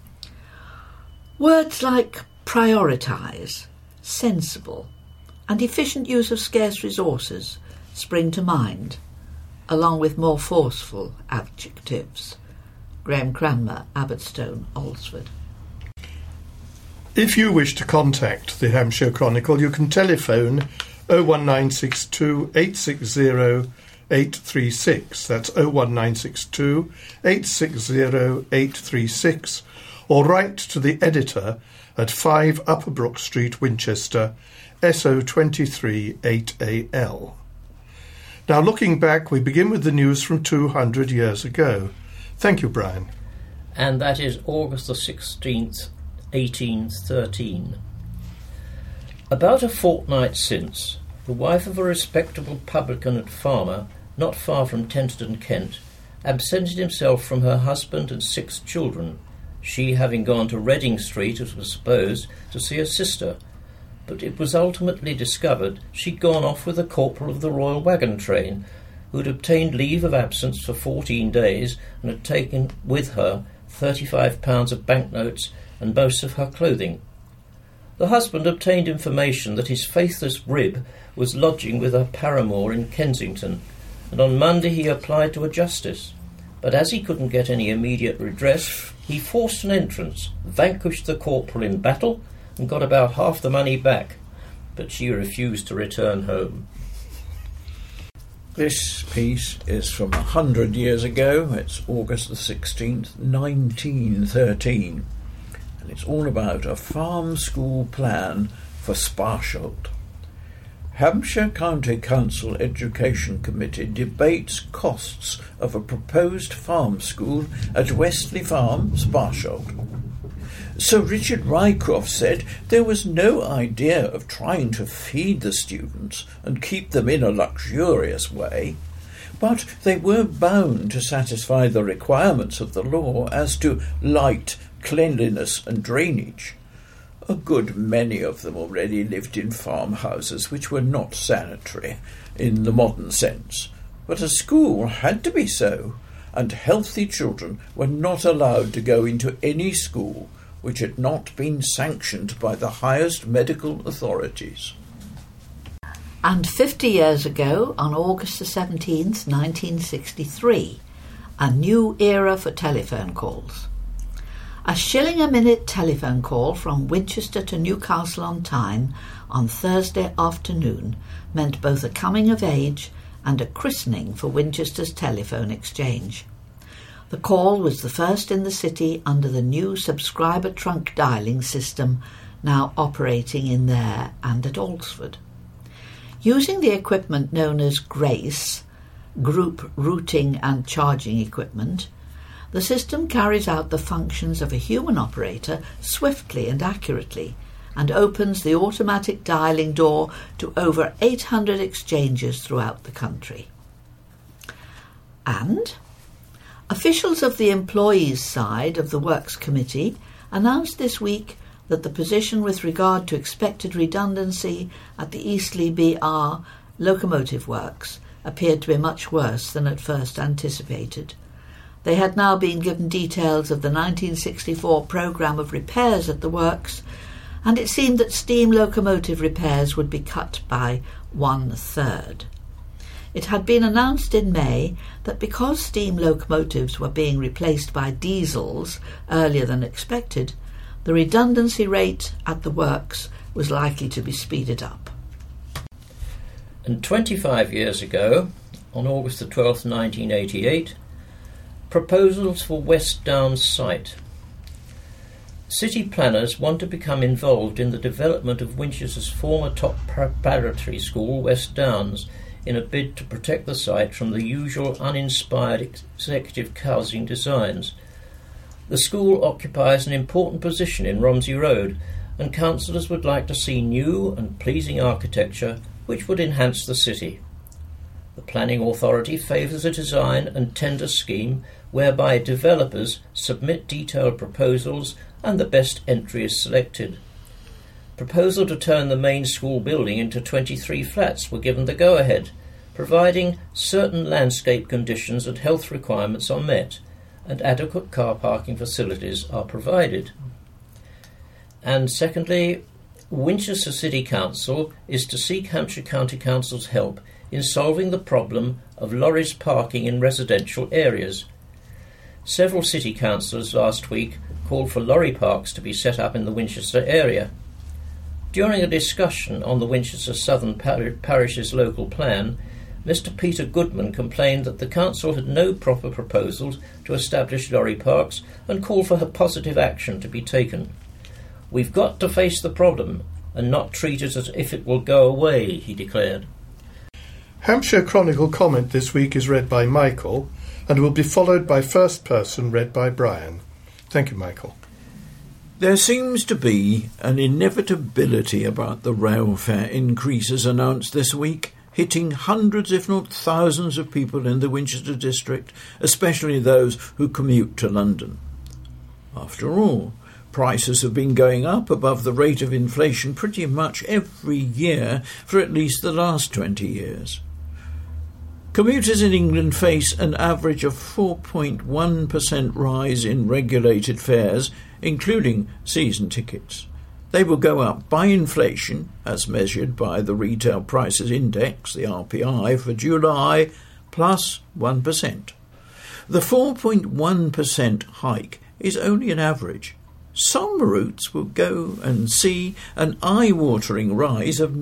Words like prioritise, sensible, and efficient use of scarce resources spring to mind, along with more forceful adjectives. Graham Cranmer, Abbottstone, Alresford. If you wish to contact the Hampshire Chronicle, you can telephone 01962 860 836. That's 01962 860 836, or write to the editor at 5 Upper Brook Street, Winchester, SO23 8AL. Now, looking back, we begin with the news from 200 years ago. Thank you, Brian. And that is August the 16th, 1813. About a fortnight since, the wife of a respectable publican and farmer, not far from Tenterden, Kent, absented himself from her husband and 6 children, she having gone to Reading Street, as was supposed, to see a sister, but it was ultimately discovered she'd gone off with a corporal of the Royal Waggon Train, who had obtained leave of absence for 14 days and had taken with her £35 of banknotes and most of her clothing. The husband obtained information that his faithless rib was lodging with a paramour in Kensington, and on Monday he applied to a justice. But as he couldn't get any immediate redress, he forced an entrance, vanquished the corporal in battle, and got about half the money back. But she refused to return home. This piece is from 100 years ago. It's August the 16th, 1913. And it's all about a farm school plan for Sparsholt. Hampshire County Council Education Committee debates costs of a proposed farm school at Westley Farm, Sparsholt. Sir Richard Rycroft said there was no idea of trying to feed the students and keep them in a luxurious way, but they were bound to satisfy the requirements of the law as to light, cleanliness and drainage. A good many of them already lived in farmhouses which were not sanitary in the modern sense, but a school had to be so, and healthy children were not allowed to go into any school which had not been sanctioned by the highest medical authorities. And 50 years ago, on August the 17th, 1963, a new era for telephone calls. A shilling-a-minute telephone call from Winchester to Newcastle-on-Tyne on Thursday afternoon meant both a coming of age and a christening for Winchester's telephone exchange. The call was the first in the city under the new subscriber trunk dialling system now operating in there and at Alresford. Using the equipment known as GRACE, Group Routing and Charging Equipment, the system carries out the functions of a human operator swiftly and accurately and opens the automatic dialling door to over 800 exchanges throughout the country. And officials of the employees' side of the Works Committee announced this week that the position with regard to expected redundancy at the Eastleigh BR locomotive works appeared to be much worse than at first anticipated. They had now been given details of the 1964 programme of repairs at the works, and it seemed that steam locomotive repairs would be cut by 1/3. It had been announced in May that because steam locomotives were being replaced by diesels earlier than expected, the redundancy rate at the works was likely to be speeded up. And 25 years ago, on August the 12th, 1988, proposals for West Downs site. City planners want to become involved in the development of Winchester's former top preparatory school, West Downs, in a bid to protect the site from the usual uninspired executive housing designs. The school occupies an important position in Romsey Road, and councillors would like to see new and pleasing architecture which would enhance the city. The planning authority favours a design and tender scheme whereby developers submit detailed proposals and the best entry is selected. Proposal to turn the main school building into 23 flats were given the go-ahead, providing certain landscape conditions and health requirements are met and adequate car parking facilities are provided. And secondly, Winchester City Council is to seek Hampshire County Council's help in solving the problem of lorries parking in residential areas. Several city councillors last week called for lorry parks to be set up in the Winchester area. During a discussion on the Winchester Southern Parish's local plan, Mr. Peter Goodman complained that the council had no proper proposals to establish lorry parks and called for positive action to be taken. "We've got to face the problem and not treat it as if it will go away," he declared. Hampshire Chronicle comment this week is read by Michael and will be followed by First Person read by Brian. Thank you, Michael. There seems to be an inevitability about the rail fare increases announced this week, hitting hundreds if not thousands of people in the Winchester district, especially those who commute to London. After all, prices have been going up above the rate of inflation pretty much every year for at least the last 20 years. Commuters in England face an average of 4.1% rise in regulated fares, including season tickets. They will go up by inflation, as measured by the Retail Prices Index, the RPI, for July, plus 1%. The 4.1% hike is only an average. Some routes will go and see an eye-watering rise of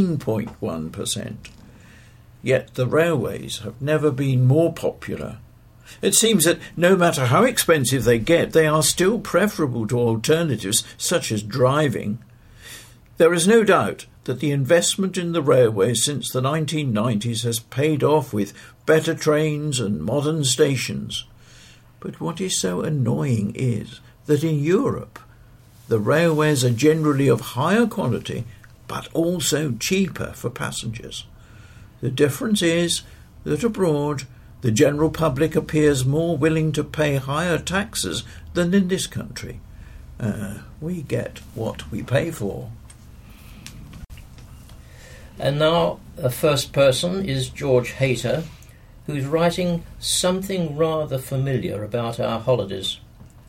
9.1%. Yet the railways have never been more popular. It seems that no matter how expensive they get, they are still preferable to alternatives such as driving. There is no doubt that the investment in the railway since the 1990s has paid off with better trains and modern stations. But what is so annoying is that in Europe, the railways are generally of higher quality but also cheaper for passengers. The difference is that abroad, the general public appears more willing to pay higher taxes than in this country. We get what we pay for. And now a first person is George Hayter, who's writing something rather familiar about our holidays.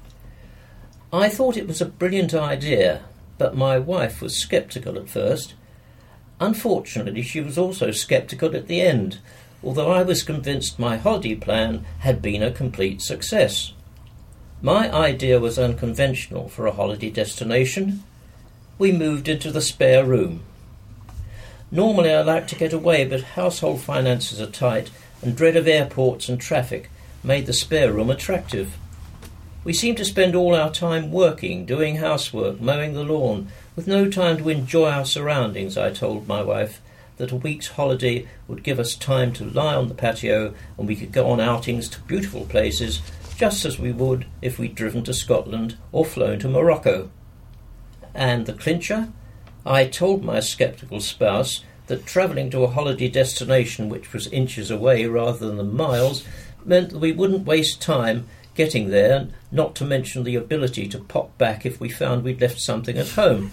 I thought it was a brilliant idea, but my wife was sceptical at first. Unfortunately, she was also sceptical at the end, although I was convinced my holiday plan had been a complete success. My idea was unconventional for a holiday destination. We moved into the spare room. Normally I like to get away, but household finances are tight, and dread of airports and traffic made the spare room attractive. We seemed to spend all our time working, doing housework, mowing the lawn, with no time to enjoy our surroundings. I told my wife that a week's holiday would give us time to lie on the patio and we could go on outings to beautiful places, just as we would if we'd driven to Scotland or flown to Morocco. And the clincher? I told my sceptical spouse that travelling to a holiday destination which was inches away rather than miles meant that we wouldn't waste time getting there, not to mention the ability to pop back if we found we'd left something at home.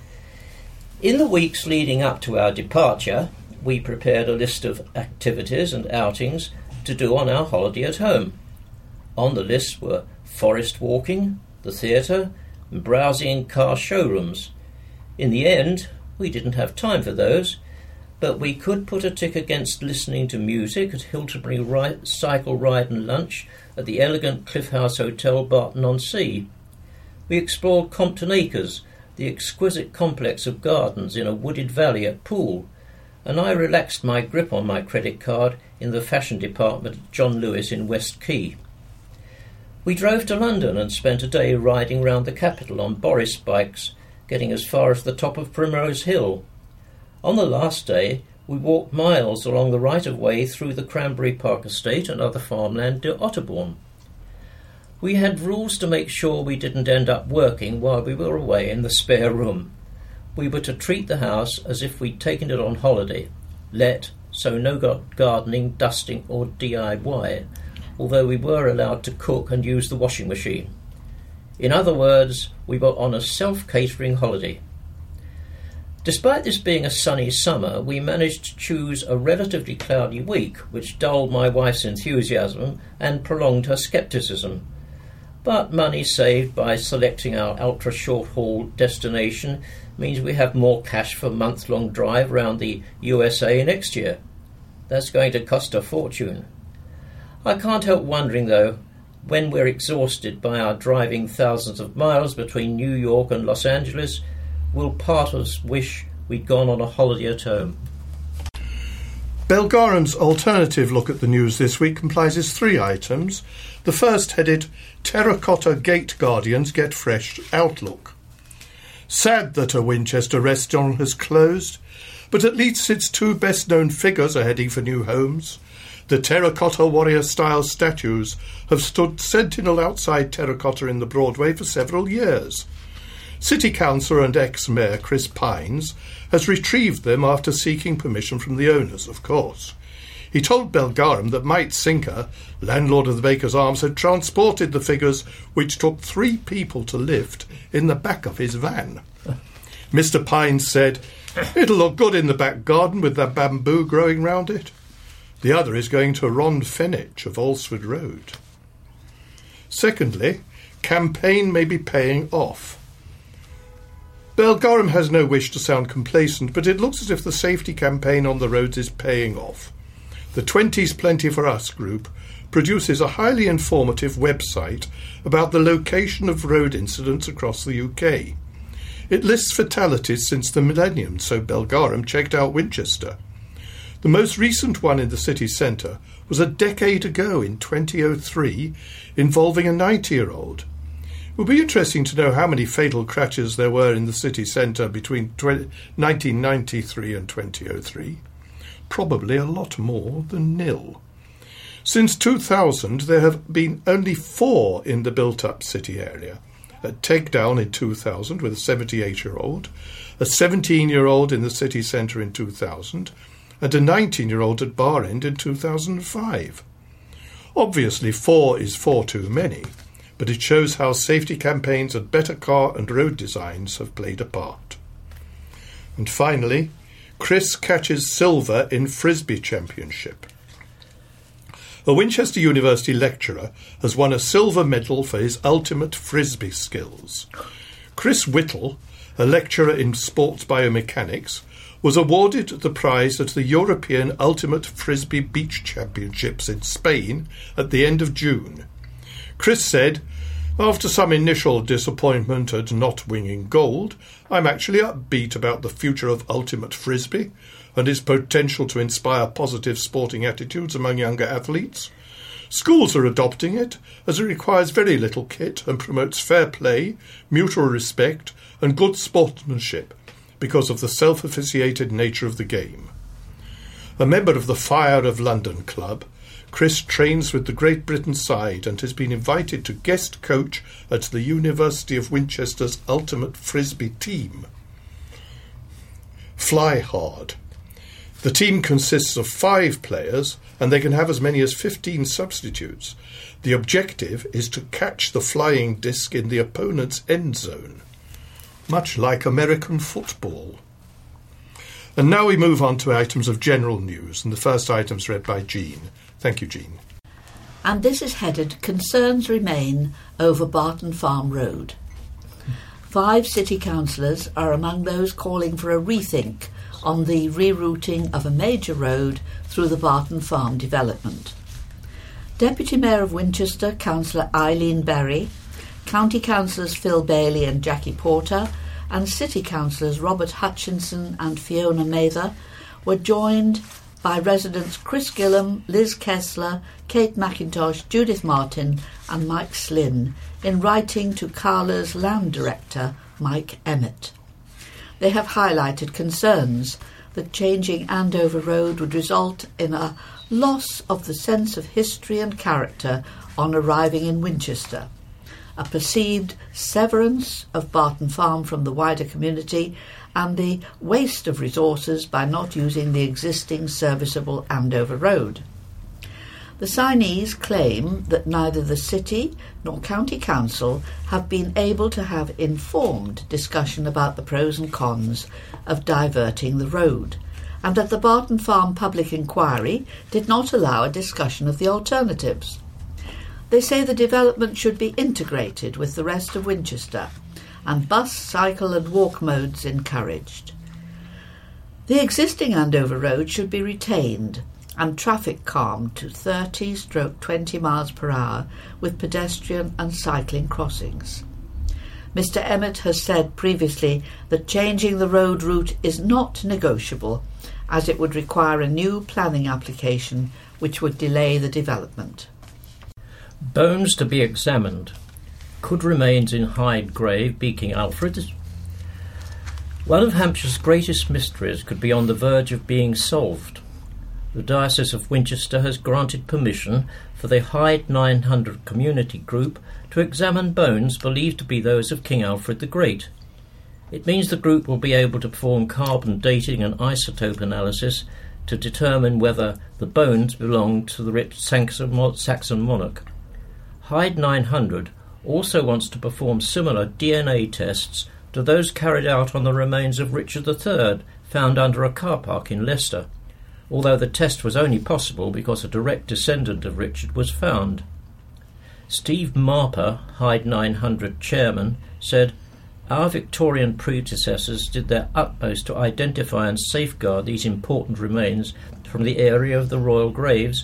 In the weeks leading up to our departure, we prepared a list of activities and outings to do on our holiday at home. On the list were forest walking, the theatre, and browsing in car showrooms. In the end, we didn't have time for those, but we could put a tick against listening to music at Hiltonbury Cycle Ride and Lunch at the elegant Cliff House Hotel, Barton-on-Sea. We explored Compton Acres, the exquisite complex of gardens in a wooded valley at Poole, and I relaxed my grip on my credit card in the fashion department at John Lewis in West Quay. We drove to London and spent a day riding round the capital on Boris bikes, getting as far as the top of Primrose Hill. On the last day, we walked miles along the right-of-way through the Cranberry Park estate and other farmland to Otterbourne. We had rules to make sure we didn't end up working while we were away in the spare room. We were to treat the house as if we'd taken it on holiday, so no gardening, dusting or DIY, although we were allowed to cook and use the washing machine. In other words, we were on a self-catering holiday. Despite this being a sunny summer, we managed to choose a relatively cloudy week, which dulled my wife's enthusiasm and prolonged her scepticism. But money saved by selecting our ultra-short-haul destination means we have more cash for a month-long drive around the USA next year. That's going to cost a fortune. I can't help wondering, though, when we're exhausted by our driving thousands of miles between New York and Los Angeles, will part of us wish we'd gone on a holiday at home? Belgaram's alternative look at the news this week comprises 3 items. The first, headed Terracotta Gate Guardians Get Fresh Outlook. Sad that a Winchester restaurant has closed, but at least its 2 best-known figures are heading for new homes. The terracotta warrior-style statues have stood sentinel outside Terracotta in the Broadway for several years. City Councillor and ex-Mayor Chris Pines has retrieved them after seeking permission from the owners, of course. He told Belgaram that Mike Sinker, landlord of the Baker's Arms, had transported the figures, which took 3 people to lift, in the back of his van. Mr. Pines said, "It'll look good in the back garden with that bamboo growing round it." The other is going to Ron Fenich of Alsford Road. Secondly, campaign may be paying off. Belgaram has no wish to sound complacent, but it looks as if the safety campaign on the roads is paying off. The 20's Plenty for Us group produces a highly informative website about the location of road incidents across the UK. It lists fatalities since the millennium, so Belgaram checked out Winchester. The most recent one in the city centre was a decade ago in 2003, involving a 90-year-old. would be interesting to know how many fatal crashes there were in the city centre between 1993 and 2003. Probably a lot more than nil. Since 2000, there have been only 4 in the built-up city area. At Takedown in 2000 with a 78-year-old, a 17-year-old in the city centre in 2000, and a 19-year-old at Bar End in 2005. Obviously 4 is 4 too many, but it shows how safety campaigns and better car and road designs have played a part. And finally, Chris catches silver in Frisbee Championship. A Winchester University lecturer has won a silver medal for his ultimate Frisbee skills. Chris Whittle, a lecturer in sports biomechanics, was awarded the prize at the European Ultimate Frisbee Beach Championships in Spain at the end of June. Chris said, "After some initial disappointment at not winning gold, I'm actually upbeat about the future of Ultimate Frisbee and its potential to inspire positive sporting attitudes among younger athletes. Schools are adopting it as it requires very little kit and promotes fair play, mutual respect and good sportsmanship because of the self-officiated nature of the game." A member of the Fire of London Club, Chris trains with the Great Britain side and has been invited to guest coach at the University of Winchester's Ultimate Frisbee team. Fly hard. The team consists of 5 players and they can have as many as 15 substitutes. The objective is to catch the flying disc in the opponent's end zone, much like American football. And now we move on to items of general news, and the first item's read by Jean. Thank you, Jean. And this is headed "Concerns Remain over Barton Farm Road." 5 city councillors are among those calling for a rethink on the rerouting of a major road through the Barton Farm development. Deputy Mayor of Winchester, Councillor Eileen Berry, County Councillors Phil Bailey and Jackie Porter, and City Councillors Robert Hutchinson and Fiona Mather were joined by residents Chris Gillam, Liz Kessler, Kate McIntosh, Judith Martin and Mike Slynn in writing to Carla's Land Director, Mike Emmett. They have highlighted concerns that changing Andover Road would result in a loss of the sense of history and character on arriving in Winchester, a perceived severance of Barton Farm from the wider community, and the waste of resources by not using the existing serviceable Andover Road. The signees claim that neither the City nor County Council have been able to have informed discussion about the pros and cons of diverting the road, and that the Barton Farm public inquiry did not allow a discussion of the alternatives. They say the development should be integrated with the rest of Winchester, and bus, cycle and walk modes encouraged. The existing Andover Road should be retained and traffic calmed to 30/20 miles per hour with pedestrian and cycling crossings. Mr. Emmett has said previously that changing the road route is not negotiable, as it would require a new planning application which would delay the development. Bones to be examined. Could remains in Hyde Grave be King Alfred's? One of Hampshire's greatest mysteries could be on the verge of being solved. The Diocese of Winchester has granted permission for the Hyde 900 community group to examine bones believed to be those of King Alfred the Great. It means the group will be able to perform carbon dating and isotope analysis to determine whether the bones belong to the rich Saxon monarch. Hyde 900 also wants to perform similar DNA tests to those carried out on the remains of Richard III, found under a car park in Leicester, although the test was only possible because a direct descendant of Richard was found. Steve Marper, Hyde 900 chairman, said, "Our Victorian predecessors did their utmost to identify and safeguard these important remains from the area of the royal graves,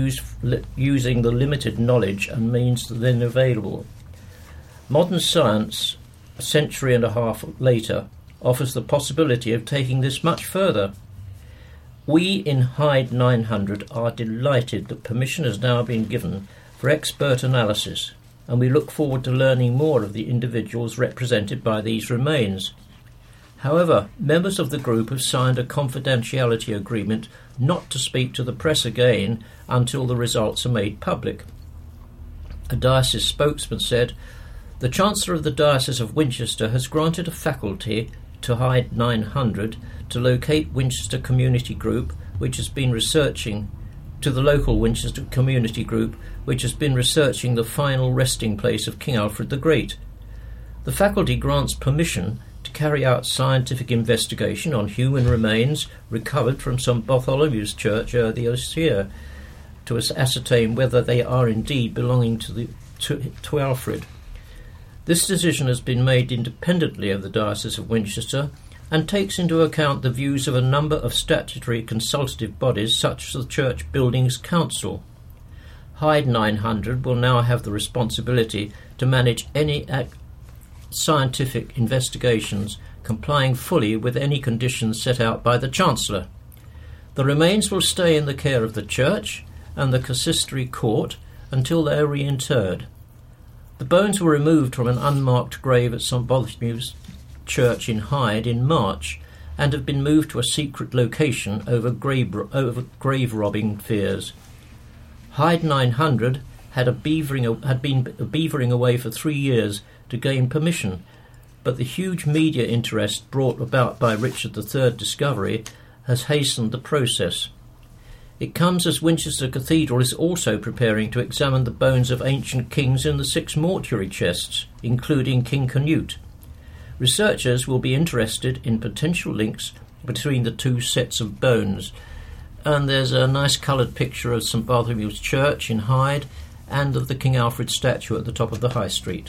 using the limited knowledge and means then available. Modern science, a century and a half later, offers the possibility of taking this much further. We in Hyde 900 are delighted that permission has now been given for expert analysis. and we look forward to learning more of the individuals represented by these remains. However, members of the group have signed a confidentiality agreement not to speak to the press again until the results are made public. A diocese spokesman said, "The Chancellor of the Diocese of Winchester has granted a faculty to Hyde 900 to locate Winchester Community Group, which has been researching to the local Winchester Community Group, which has been researching the final resting place of King Alfred the Great. The faculty grants permission to carry out scientific investigation on human remains recovered from St Bartholomew's Church earlier this year to ascertain whether they are indeed belonging to Alfred. This decision has been made independently of the Diocese of Winchester and takes into account the views of a number of statutory consultative bodies such as the Church Buildings Council. Hyde 900 will now have the responsibility to manage any scientific investigations, complying fully with any conditions set out by the Chancellor. The remains will stay in the care of the Church and the Consistory Court until they are reinterred. The bones were removed from an unmarked grave at St Bartholomew's Church in Hyde in March and have been moved to a secret location over grave robbing fears. Hyde 900 had been beavering away for 3 years to gain permission, but the huge media interest brought about by Richard III's discovery has hastened the process. It comes as Winchester Cathedral is also preparing to examine the bones of ancient kings in the 6 mortuary chests, including King Canute. Researchers will be interested in potential links between the 2 sets of bones. And there's a nice coloured picture of St Bartholomew's Church in Hyde and of the King Alfred statue at the top of the High Street.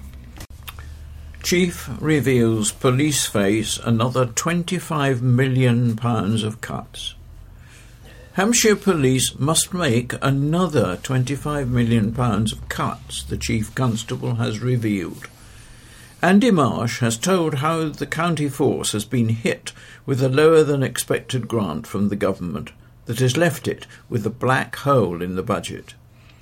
Chief reveals police face another £25 million of cuts. Hampshire Police must make another £25 million of cuts, the Chief Constable has revealed. Andy Marsh has told how the county force has been hit with a lower-than-expected grant from the government that has left it with a black hole in the budget.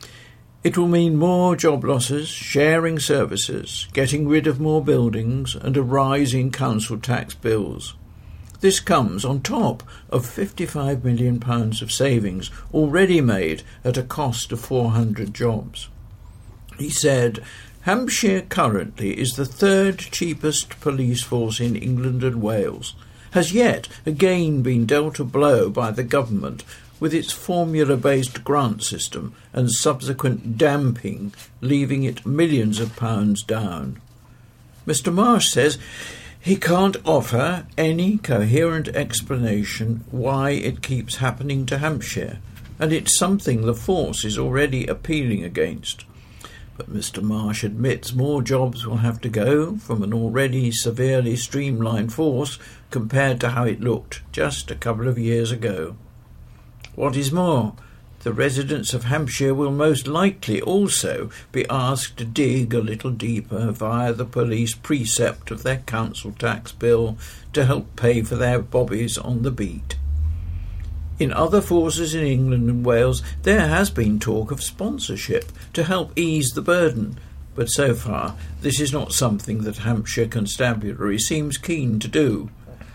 It will mean more job losses, sharing services, getting rid of more buildings and a rise in council tax bills. This comes on top of £55 million of savings already made at a cost of 400 jobs. He said, "Hampshire currently is the 3rd cheapest police force in England and Wales, has yet again been dealt a blow by the government with its formula-based grant system and subsequent damping, leaving it millions of pounds down." Mr Marsh says he can't offer any coherent explanation why it keeps happening to Hampshire, and it's something the force is already appealing against. But Mr Marsh admits more jobs will have to go from an already severely streamlined force compared to how it looked just a couple of years ago. What is more, the residents of Hampshire will most likely also be asked to dig a little deeper via the police precept of their council tax bill to help pay for their bobbies on the beat. In other forces in England and Wales, there has been talk of sponsorship to help ease the burden, but so far this is not something that Hampshire Constabulary seems keen to do.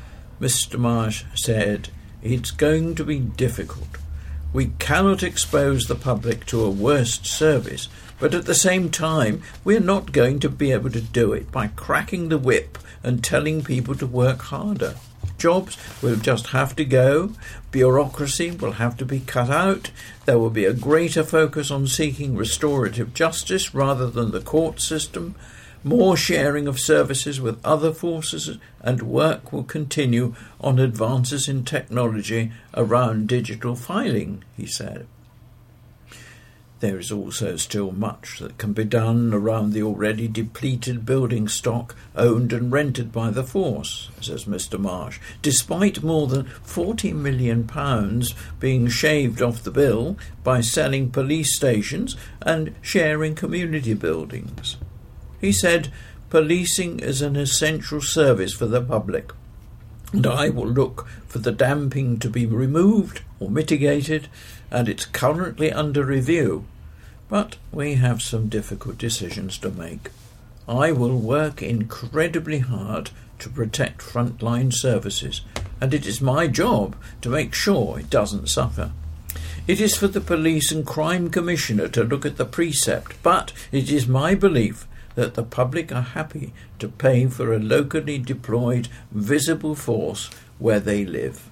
Mr Marsh said, "It's going to be difficult. We cannot expose the public to a worse service, but at the same time we're not going to be able to do it by cracking the whip and telling people to work harder. Jobs will just have to go, bureaucracy will have to be cut out, there will be a greater focus on seeking restorative justice rather than the court system, more sharing of services with other forces, and work will continue on advances in technology around digital filing," he said. There is also still much that can be done around the already depleted building stock owned and rented by the force, says Mr Marsh, despite more than £40 million being shaved off the bill by selling police stations and sharing community buildings. He said, "Policing is an essential service for the public, and I will look for the damping to be removed or mitigated, and it's currently under review. But we have some difficult decisions to make. I will work incredibly hard to protect frontline services, and it is my job to make sure it doesn't suffer. It is for the Police and Crime Commissioner to look at the precept, but it is my belief that the public are happy to pay for a locally deployed, visible force where they live.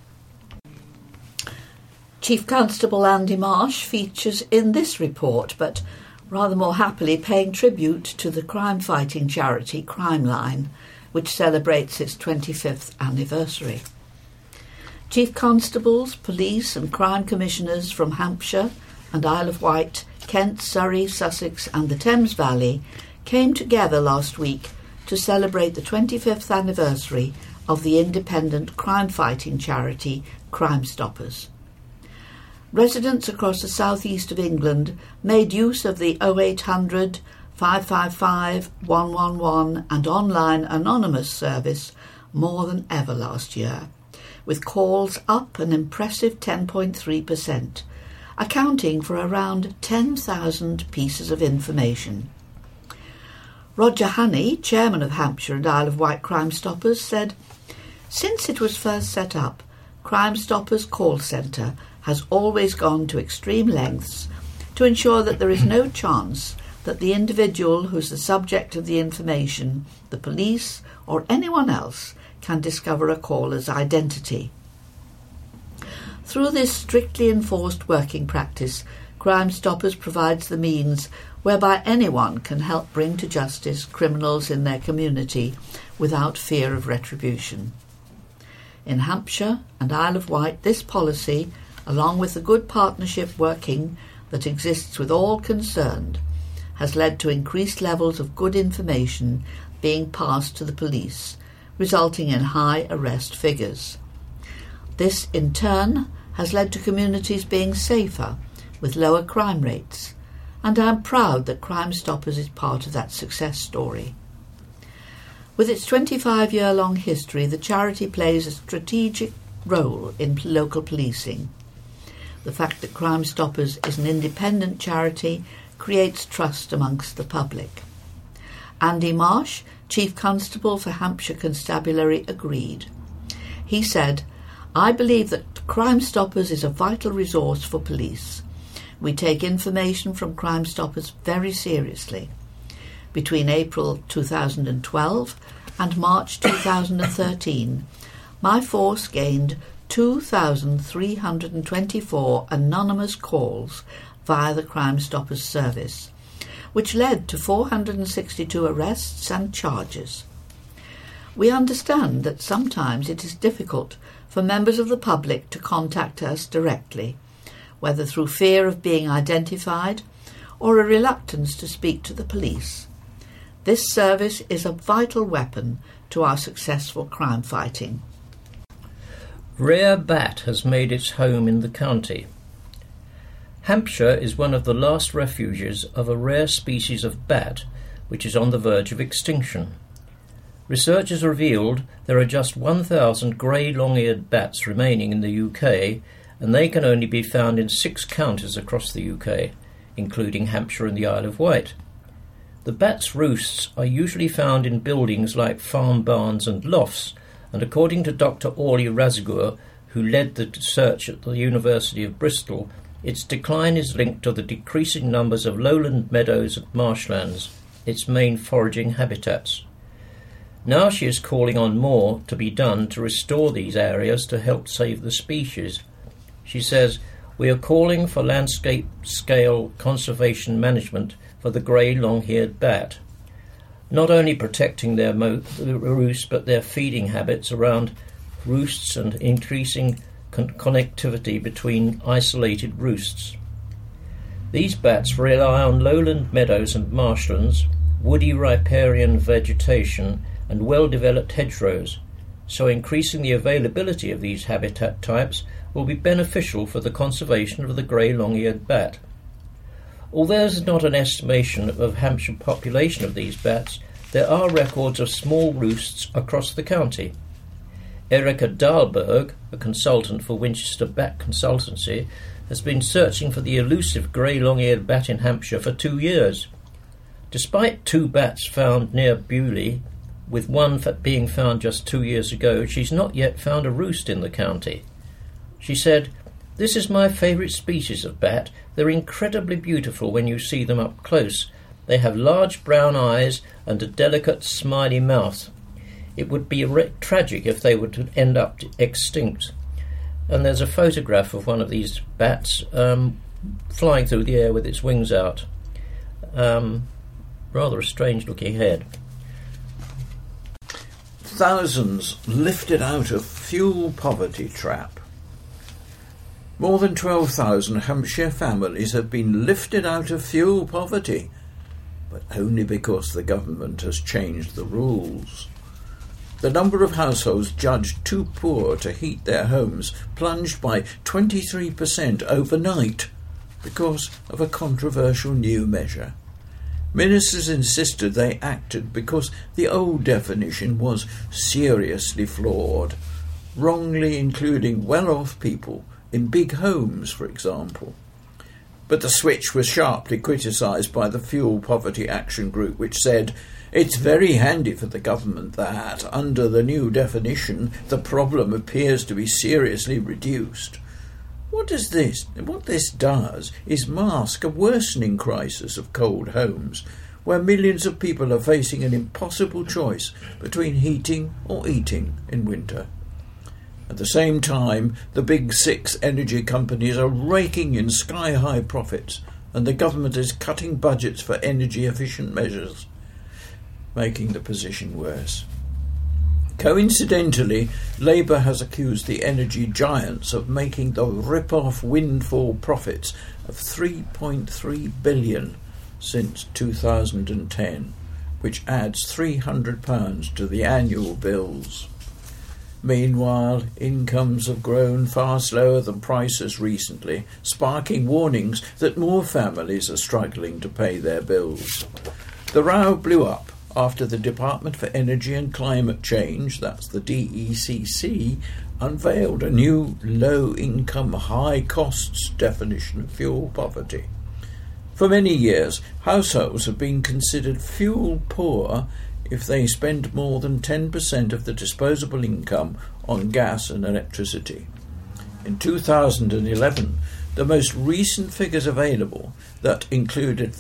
Chief Constable Andy Marsh features in this report, but rather more happily paying tribute to the crime-fighting charity Crime Line, which celebrates its 25th anniversary. Chief Constables, Police and Crime Commissioners from Hampshire and Isle of Wight, Kent, Surrey, Sussex and the Thames Valley came together last week to celebrate the 25th anniversary of the independent crime-fighting charity Crime Stoppers. Residents across the southeast of England made use of the 0800 555 111 and online anonymous service more than ever last year, with calls up an impressive 10.3%, accounting for around 10,000 pieces of information. Roger Honey, chairman of Hampshire and Isle of Wight Crime Stoppers, said, "Since it was first set up, Crime Stoppers call centre has always gone to extreme lengths to ensure that there is no chance that the individual who's the subject of the information, the police or anyone else, can discover a caller's identity." Through this strictly enforced working practice, Crime Stoppers provides the means whereby anyone can help bring to justice criminals in their community without fear of retribution. In Hampshire and Isle of Wight, this policy, along with the good partnership working that exists with all concerned, has led to increased levels of good information being passed to the police, resulting in high arrest figures. This, in turn, has led to communities being safer, with lower crime rates, and I am proud that Crime Stoppers is part of that success story. With its 25-year-long history, the charity plays a strategic role in local policing. The fact that Crime Stoppers is an independent charity creates trust amongst the public. Andy Marsh, Chief Constable for Hampshire Constabulary, agreed. He said, "I believe that Crime Stoppers is a vital resource for police. We take information from Crime Stoppers very seriously. Between April 2012 and March 2013, my force gained 2,324 anonymous calls via the Crime Stoppers service, which led to 462 arrests and charges. We understand that sometimes it is difficult for members of the public to contact us directly, whether through fear of being identified or a reluctance to speak to the police. This service is a vital weapon to our successful crime fighting." Rare bat has made its home in the county. Hampshire is one of the last refuges of a rare species of bat which is on the verge of extinction. Research has revealed there are just 1,000 grey long-eared bats remaining in the UK, and they can only be found in 6 counties across the UK, including Hampshire and the Isle of Wight. The bats' roosts are usually found in buildings like farm barns and lofts, and according to Dr. Orly Razgur, who led the search at the University of Bristol, its decline is linked to the decreasing numbers of lowland meadows and marshlands, its main foraging habitats. Now she is calling on more to be done to restore these areas to help save the species. She says, "We are calling for landscape-scale conservation management for the grey long-eared bat, not only protecting their roost but their feeding habits around roosts and increasing connectivity between isolated roosts. These bats rely on lowland meadows and marshlands, woody riparian vegetation and well-developed hedgerows, so increasing the availability of these habitat types will be beneficial for the conservation of the grey long-eared bat. Although there is not an estimation of Hampshire population of these bats, there are records of small roosts across the county. Erika Dahlberg, a consultant for Winchester Bat Consultancy, has been searching for the elusive grey long-eared bat in Hampshire for 2 years. Despite 2 bats found near Beaulieu, with one being found just 2 years ago, she's not yet found a roost in the county. She said, "This is my favourite species of bat. They're incredibly beautiful when you see them up close. They have large brown eyes and a delicate, smiley mouth. It would be tragic if they were to end up extinct." And there's a photograph of one of these bats flying through the air with its wings out. Rather a strange-looking head. Thousands lifted out of fuel poverty trap. More than 12,000 Hampshire families have been lifted out of fuel poverty, but only because the government has changed the rules. The number of households judged too poor to heat their homes plunged by 23% overnight because of a controversial new measure. Ministers insisted they acted because the old definition was seriously flawed, wrongly including well-off people in big homes, for example. But the switch was sharply criticised by the Fuel Poverty Action Group, which said, "It's very handy for the government that, under the new definition, the problem appears to be seriously reduced." What this does is mask a worsening crisis of cold homes, where millions of people are facing an impossible choice between heating or eating in winter. At the same time, the big 6 energy companies are raking in sky-high profits, and the government is cutting budgets for energy-efficient measures, making the position worse. Coincidentally, Labour has accused the energy giants of making the rip-off windfall profits of £3.3 billion since 2010, which adds £300 to the annual bills. Meanwhile, incomes have grown far slower than prices recently, sparking warnings that more families are struggling to pay their bills. The row blew up after the Department for Energy and Climate Change, that's the DECC, unveiled a new low-income, high-costs definition of fuel poverty. For many years, households have been considered fuel poor if they spend more than 10% of the disposable income on gas and electricity. In 2011, the most recent figures available, that included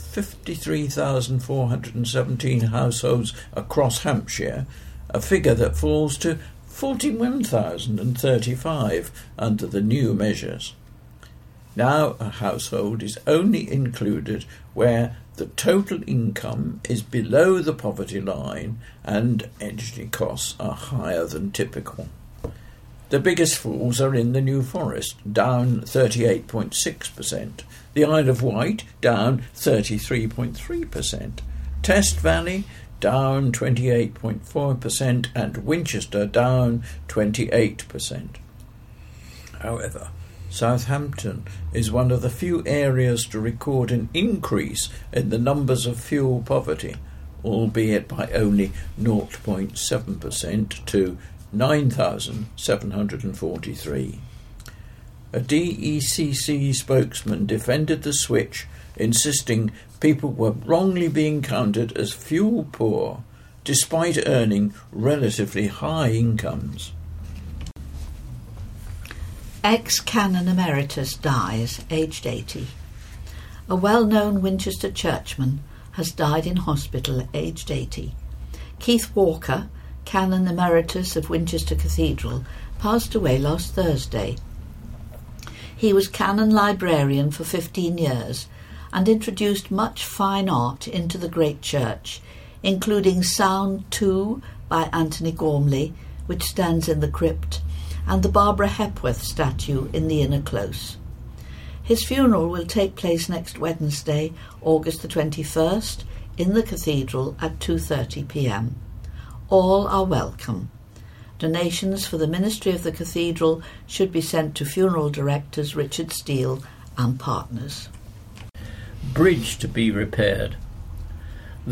53,417 households across Hampshire, a figure that falls to 41,035 under the new measures. Now a household is only included where the total income is below the poverty line and energy costs are higher than typical. The biggest falls are in the New Forest, down 38.6%, the Isle of Wight, down 33.3%, Test Valley, down 28.4%, and Winchester, down 28%. However, Southampton is one of the few areas to record an increase in the numbers of fuel poverty, albeit by only 0.7% to 9,743. A DECC spokesman defended the switch, insisting people were wrongly being counted as fuel poor, despite earning relatively high incomes. Ex-Canon Emeritus dies, aged 80. A well-known Winchester churchman has died in hospital, aged 80. Keith Walker, Canon Emeritus of Winchester Cathedral, passed away last Thursday. He was Canon Librarian for 15 years and introduced much fine art into the great church, including Sound 2 by Anthony Gormley, which stands in the crypt, and the Barbara Hepworth statue in the inner close. His funeral will take place next Wednesday, August the 21st, in the cathedral at 2:30 p.m. All are welcome. Donations for the ministry of the cathedral should be sent to funeral directors Richard Steele and partners. Bridge to be repaired.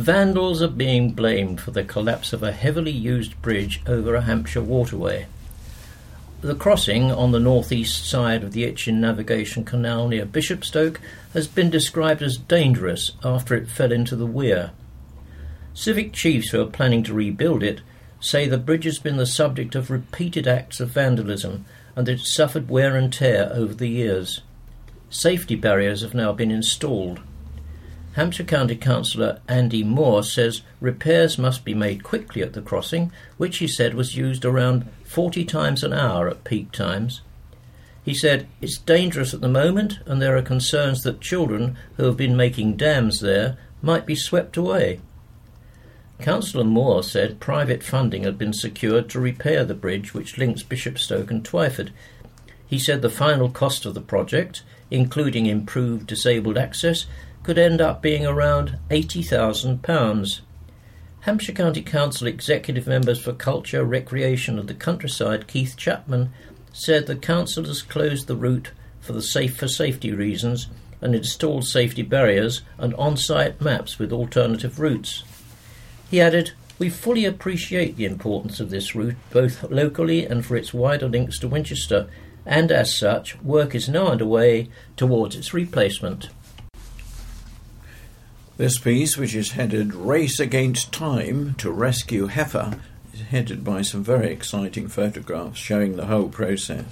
Vandals are being blamed for the collapse of a heavily used bridge over a Hampshire waterway. The crossing on the northeast side of the Itchen Navigation Canal near Bishopstoke has been described as dangerous after it fell into the weir. Civic chiefs who are planning to rebuild it say the bridge has been the subject of repeated acts of vandalism and that it suffered wear and tear over the years. Safety barriers have now been installed. Hampshire County Councillor Andy Moore says repairs must be made quickly at the crossing, which he said was used around 40 times an hour at peak times. He said it's dangerous at the moment and there are concerns that children who have been making dams there might be swept away. Councillor Moore said private funding had been secured to repair the bridge which links Bishopstoke and Twyford. He said the final cost of the project, including improved disabled access, could end up being around £80,000. Hampshire County Council Executive Members for Culture, Recreation and the Countryside, Keith Chapman, said the council has closed the route for safety reasons and installed safety barriers and on-site maps with alternative routes. He added, "We fully appreciate the importance of this route, both locally and for its wider links to Winchester, and as such, work is now underway towards its replacement." This piece, which is headed Race Against Time to Rescue Heifer, is headed by some very exciting photographs showing the whole process.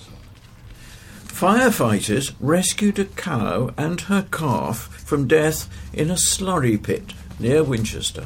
Firefighters rescued a cow and her calf from death in a slurry pit near Winchester.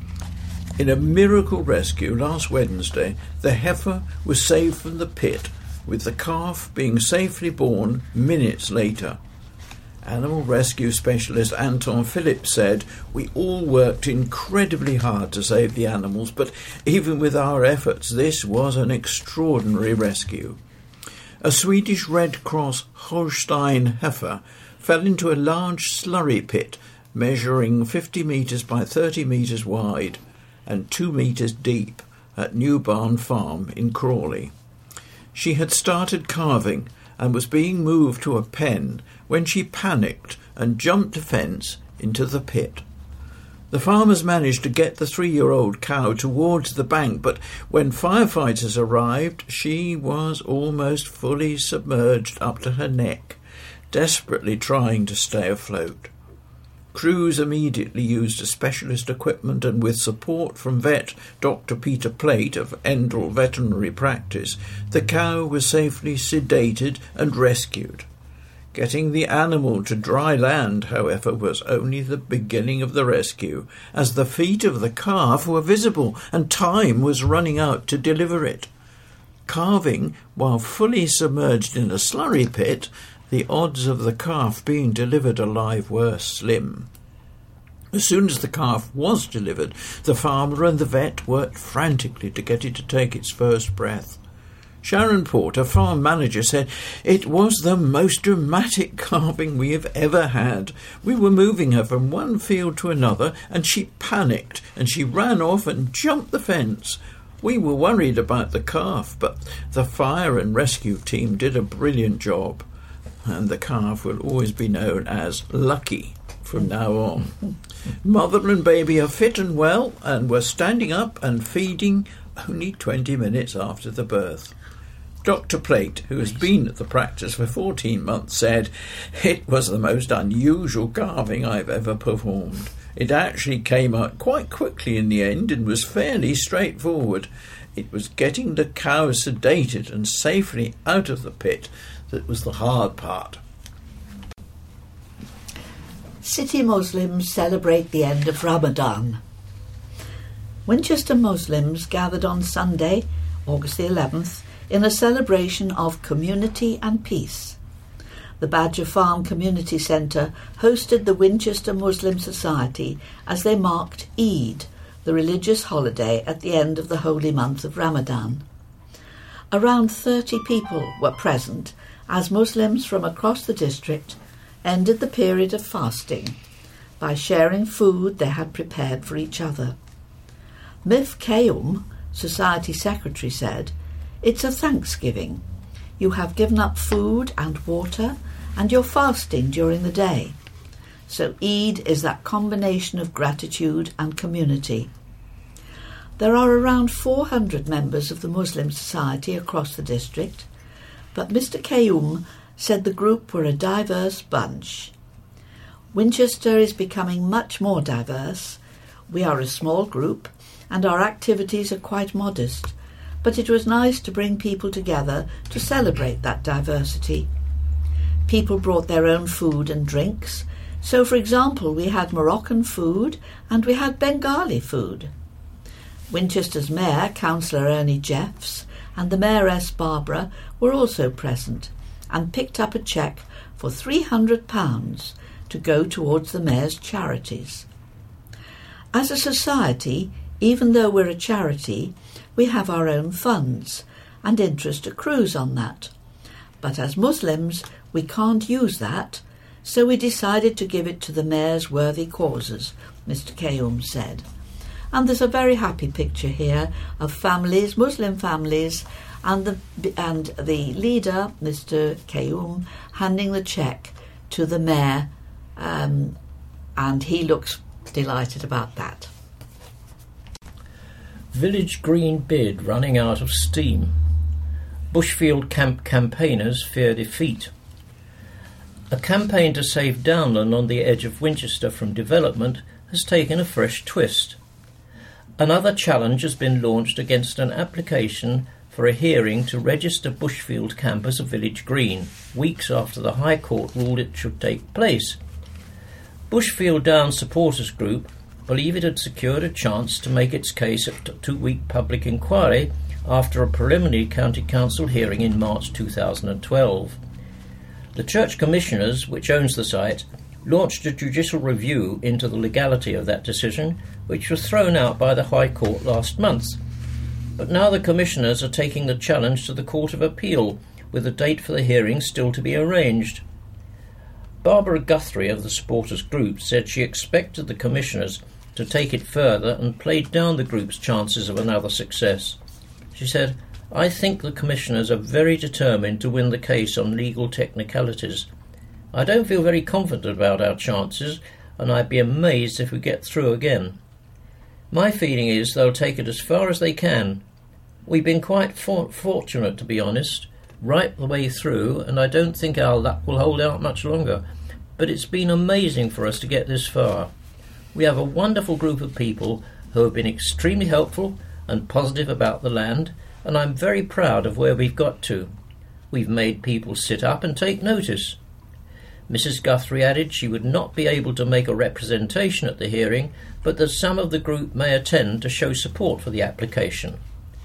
In a miracle rescue last Wednesday, the heifer was saved from the pit, with the calf being safely born minutes later. Animal rescue specialist Anton Phillips said, "We all worked incredibly hard to save the animals, but even with our efforts, this was an extraordinary rescue." A Swedish Red Cross Holstein heifer fell into a large slurry pit measuring 50 metres by 30 metres wide and 2 metres deep at New Barn Farm in Crawley. She had started calving and was being moved to a pen when she panicked and jumped a fence into the pit. The farmers managed to get the 3-year-old cow towards the bank, but when firefighters arrived, she was almost fully submerged up to her neck, desperately trying to stay afloat. Crews immediately used a specialist equipment, and with support from vet Dr. Peter Plate of Endell Veterinary Practice, the cow was safely sedated and rescued. Getting the animal to dry land, however, was only the beginning of the rescue, as the feet of the calf were visible and time was running out to deliver it. Calving while fully submerged in a slurry pit, the odds of the calf being delivered alive were slim. As soon as the calf was delivered, the farmer and the vet worked frantically to get it to take its first breath. Sharon Porter, farm manager, said, "It was the most dramatic calving we have ever had. We were moving her from one field to another, and she panicked, and she ran off and jumped the fence. We were worried about the calf, but the fire and rescue team did a brilliant job. And the calf will always be known as Lucky from now on. Mother and baby are fit and well and were standing up and feeding only 20 minutes after the birth." Dr. Plate, who has been at the practice for 14 months, said, "It was the most unusual calving I've ever performed. It actually came out quite quickly in the end and was fairly straightforward. It was getting the cow sedated and safely out of the pit that was the hard part." City Muslims celebrate the end of Ramadan. Winchester Muslims gathered on Sunday, August the 11th, in a celebration of community and peace. The Badger Farm Community Centre hosted the Winchester Muslim Society as they marked Eid, the religious holiday at the end of the holy month of Ramadan. Around 30 people were present as Muslims from across the district ended the period of fasting by sharing food they had prepared for each other. Mif Kayum, Society Secretary, said, "It's a thanksgiving. You have given up food and water and you're fasting during the day. So Eid is that combination of gratitude and community." There are around 400 members of the Muslim Society across the district, but Mr. Keum said the group were a diverse bunch. Winchester is becoming much more diverse. We are a small group and our activities are quite modest, but it was nice to bring people together to celebrate that diversity. People brought their own food and drinks. So, for example, we had Moroccan food and we had Bengali food. Winchester's Mayor, Councillor Ernie Jeffs, and the Mayoress Barbara were also present and picked up a cheque for £300 to go towards the Mayor's charities. As a society, even though we're a charity, we have our own funds, and interest accrues on that. But as Muslims, we can't use that, so we decided to give it to the Mayor's worthy causes, Mr. Keum said. And there's a very happy picture here of families, Muslim families, and the leader, Mr. Keum, handing the cheque to the Mayor, and he looks delighted about that. Village Green bid running out of steam. Bushfield Camp campaigners fear defeat. A campaign to save Downland on the edge of Winchester from development has taken a fresh twist. Another challenge has been launched against an application for a hearing to register Bushfield Camp as a village green, weeks after the High Court ruled it should take place. Bushfield Downs Supporters Group believe it had secured a chance to make its case at a 2-week public inquiry after a preliminary County Council hearing in March 2012. The Church Commissioners, which owns the site, launched a judicial review into the legality of that decision, which was thrown out by the High Court last month. But now the Commissioners are taking the challenge to the Court of Appeal, with a date for the hearing still to be arranged. Barbara Guthrie of the Supporters Group said she expected the Commissioners to take it further and played down the group's chances of another success. She said, "I think the Commissioners are very determined to win the case on legal technicalities. I don't feel very confident about our chances, and I'd be amazed if we get through again. My feeling is they'll take it as far as they can. We've been quite fortunate, to be honest, right the way through, and I don't think our luck will hold out much longer. But it's been amazing for us to get this far. We have a wonderful group of people who have been extremely helpful and positive about the land, and I'm very proud of where we've got to. We've made people sit up and take notice." Mrs. Guthrie added she would not be able to make a representation at the hearing, but that some of the group may attend to show support for the application.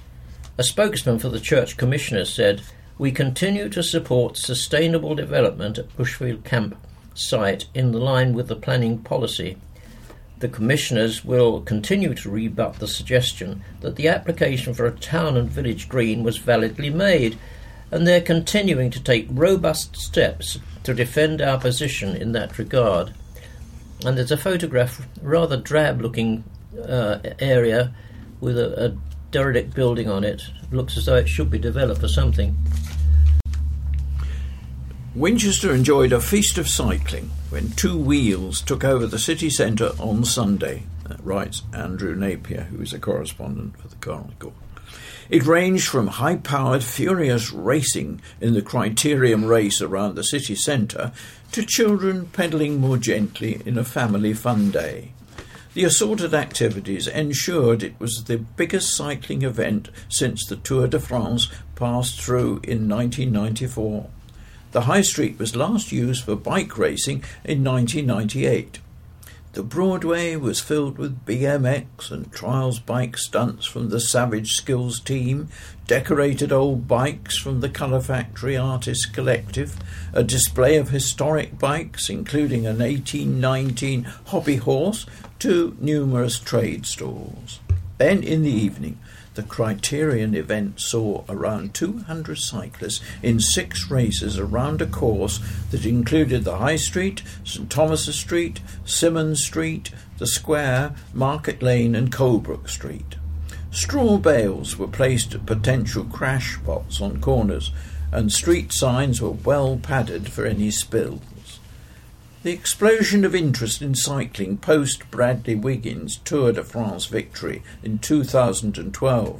A spokesman for the Church Commissioners said, "We continue to support sustainable development at Bushfield Camp site in line with the planning policy. The Commissioners will continue to rebut the suggestion that the application for a town and village green was validly made, and they're continuing to take robust steps to defend our position in that regard." And there's a photograph, rather drab-looking area with a derelict building on it. It looks as though it should be developed for something. Winchester enjoyed a feast of cycling when 2 wheels took over the city centre on Sunday, writes Andrew Napier, who is a correspondent for the Chronicle. It ranged from high-powered, furious racing in the Criterium race around the city centre to children pedalling more gently in a family fun day. The assorted activities ensured it was the biggest cycling event since the Tour de France passed through in 1994. The High Street was last used for bike racing in 1998. The Broadway was filled with BMX and trials bike stunts from the Savage Skills team, decorated old bikes from the Colour Factory Artists Collective, a display of historic bikes including an 1819 hobby horse, to numerous trade stalls. Then in the evening, the Criterion event saw around 200 cyclists in 6 races around a course that included the High Street, St Thomas's Street, Symonds Street, the Square, Market Lane and Colebrook Street. Straw bales were placed at potential crash spots on corners, and street signs were well padded for any spills. The explosion of interest in cycling post-Bradley Wiggins' Tour de France victory in 2012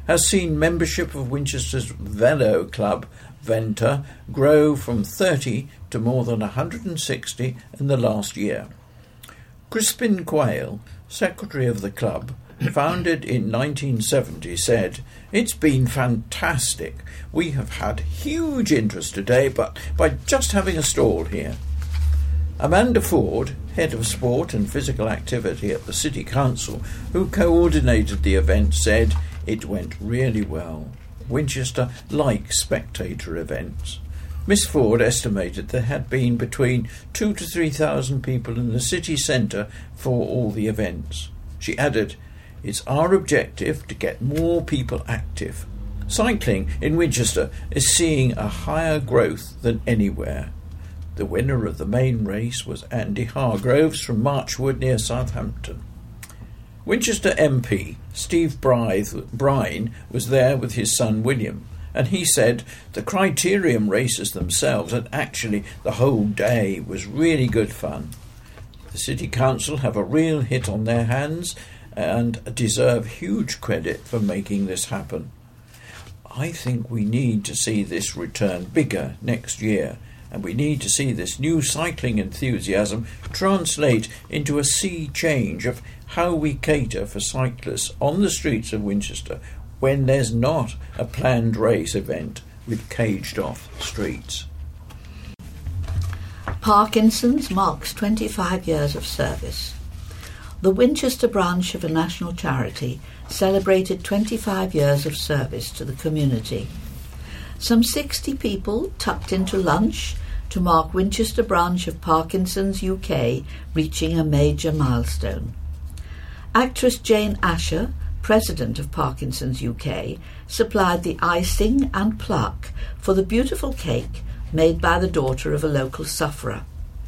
has seen membership of Winchester's Velo Club, Venta, grow from 30 to more than 160 in the last year. Crispin Quayle, secretary of the club, founded in 1970, said, "It's been fantastic. We have had huge interest today by just having a stall here." Amanda Ford, head of sport and physical activity at the City Council, who coordinated the event, said, "It went really well. Winchester likes spectator events." Miss Ford estimated there had been between 2,000 to 3,000 people in the city centre for all the events. She added, "It's our objective to get more people active. Cycling in Winchester is seeing a higher growth than anywhere." The winner of the main race was Andy Hargroves from Marchwood near Southampton. Winchester MP Steve Brine was there with his son William, and he said the criterium races themselves and actually the whole day was really good fun. The City Council have a real hit on their hands and deserve huge credit for making this happen. I think we need to see this return bigger next year, and we need to see this new cycling enthusiasm translate into a sea change of how we cater for cyclists on the streets of Winchester when there's not a planned race event with caged-off streets. Parkinson's marks 25 years of service. The Winchester branch of a national charity celebrated 25 years of service to the community. Some 60 people tucked into lunch to mark Winchester branch of Parkinson's UK reaching a major milestone. Actress Jane Asher, president of Parkinson's UK, supplied the icing and plaque for the beautiful cake made by the daughter of a local sufferer.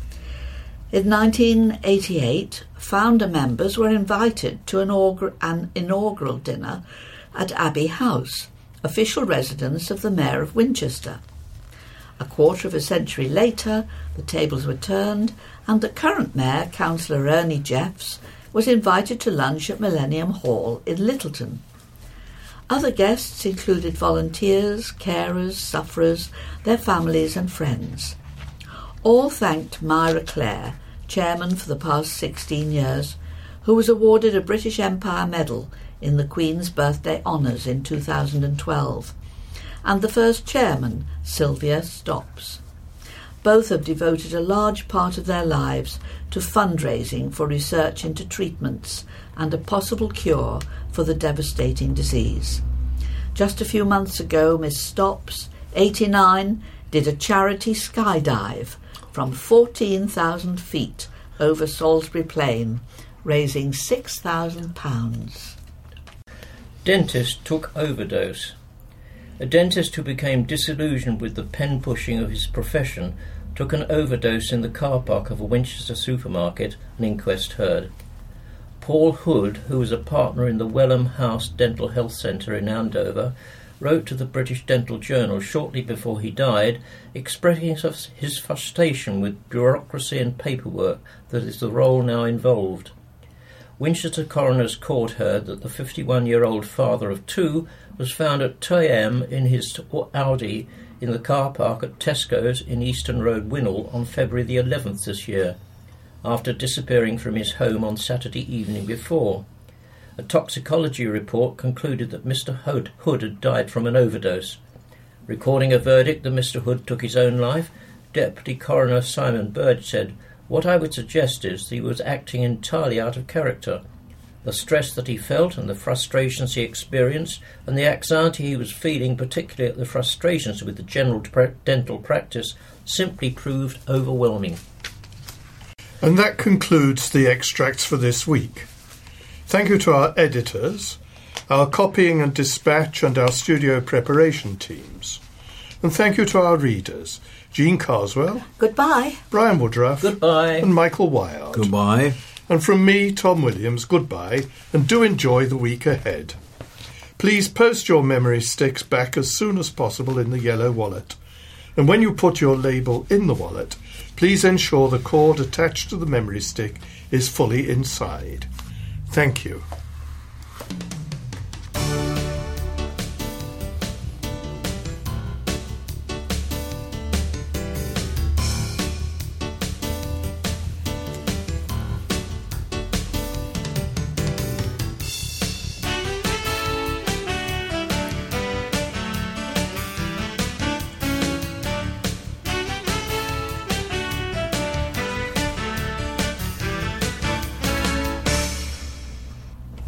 In 1988, founder members were invited to an inaugural dinner at Abbey House, official residence of the Mayor of Winchester. A quarter of a century later, the tables were turned, and the current Mayor, Councillor Ernie Jeffs, was invited to lunch at Millennium Hall in Littleton. Other guests included volunteers, carers, sufferers, their families and friends. All thanked Myra Clare, chairman for the past 16 years, who was awarded a British Empire Medal in the Queen's Birthday Honours in 2012, and the first chairman, Sylvia Stops. Both have devoted a large part of their lives to fundraising for research into treatments and a possible cure for the devastating disease. Just a few months ago, Miss Stops, 89, did a charity skydive from 14,000 feet over Salisbury Plain, raising £6,000. Dentist took overdose. A dentist who became disillusioned with the pen-pushing of his profession took an overdose in the car park of a Winchester supermarket, an inquest heard. Paul Hood, who was a partner in the Welham House Dental Health Centre in Andover, wrote to the British Dental Journal shortly before he died, expressing his frustration with bureaucracy and paperwork that is the role now involved. Winchester Coroner's Court heard that the 51-year-old father of two was found at 2 a.m. in his Audi in the car park at Tesco's in Easton Road, Winnall, on February the 11th this year, after disappearing from his home on Saturday evening before. A toxicology report concluded that Mr. Hood had died from an overdose. Recording a verdict that Mr. Hood took his own life, Deputy Coroner Simon Bird said, "What I would suggest is that he was acting entirely out of character. The stress that he felt and the frustrations he experienced and the anxiety he was feeling, particularly at the frustrations with the general dental practice, simply proved overwhelming." And that concludes the extracts for this week. Thank you to our editors, our copying and dispatch and our studio preparation teams. And thank you to our readers, Jean Carswell. Goodbye. Brian Woodruff. Goodbye. And Michael Wild. Goodbye. And from me, Tom Williams, goodbye, and do enjoy the week ahead. Please post your memory sticks back as soon as possible in the yellow wallet. And when you put your label in the wallet, please ensure the cord attached to the memory stick is fully inside. Thank you.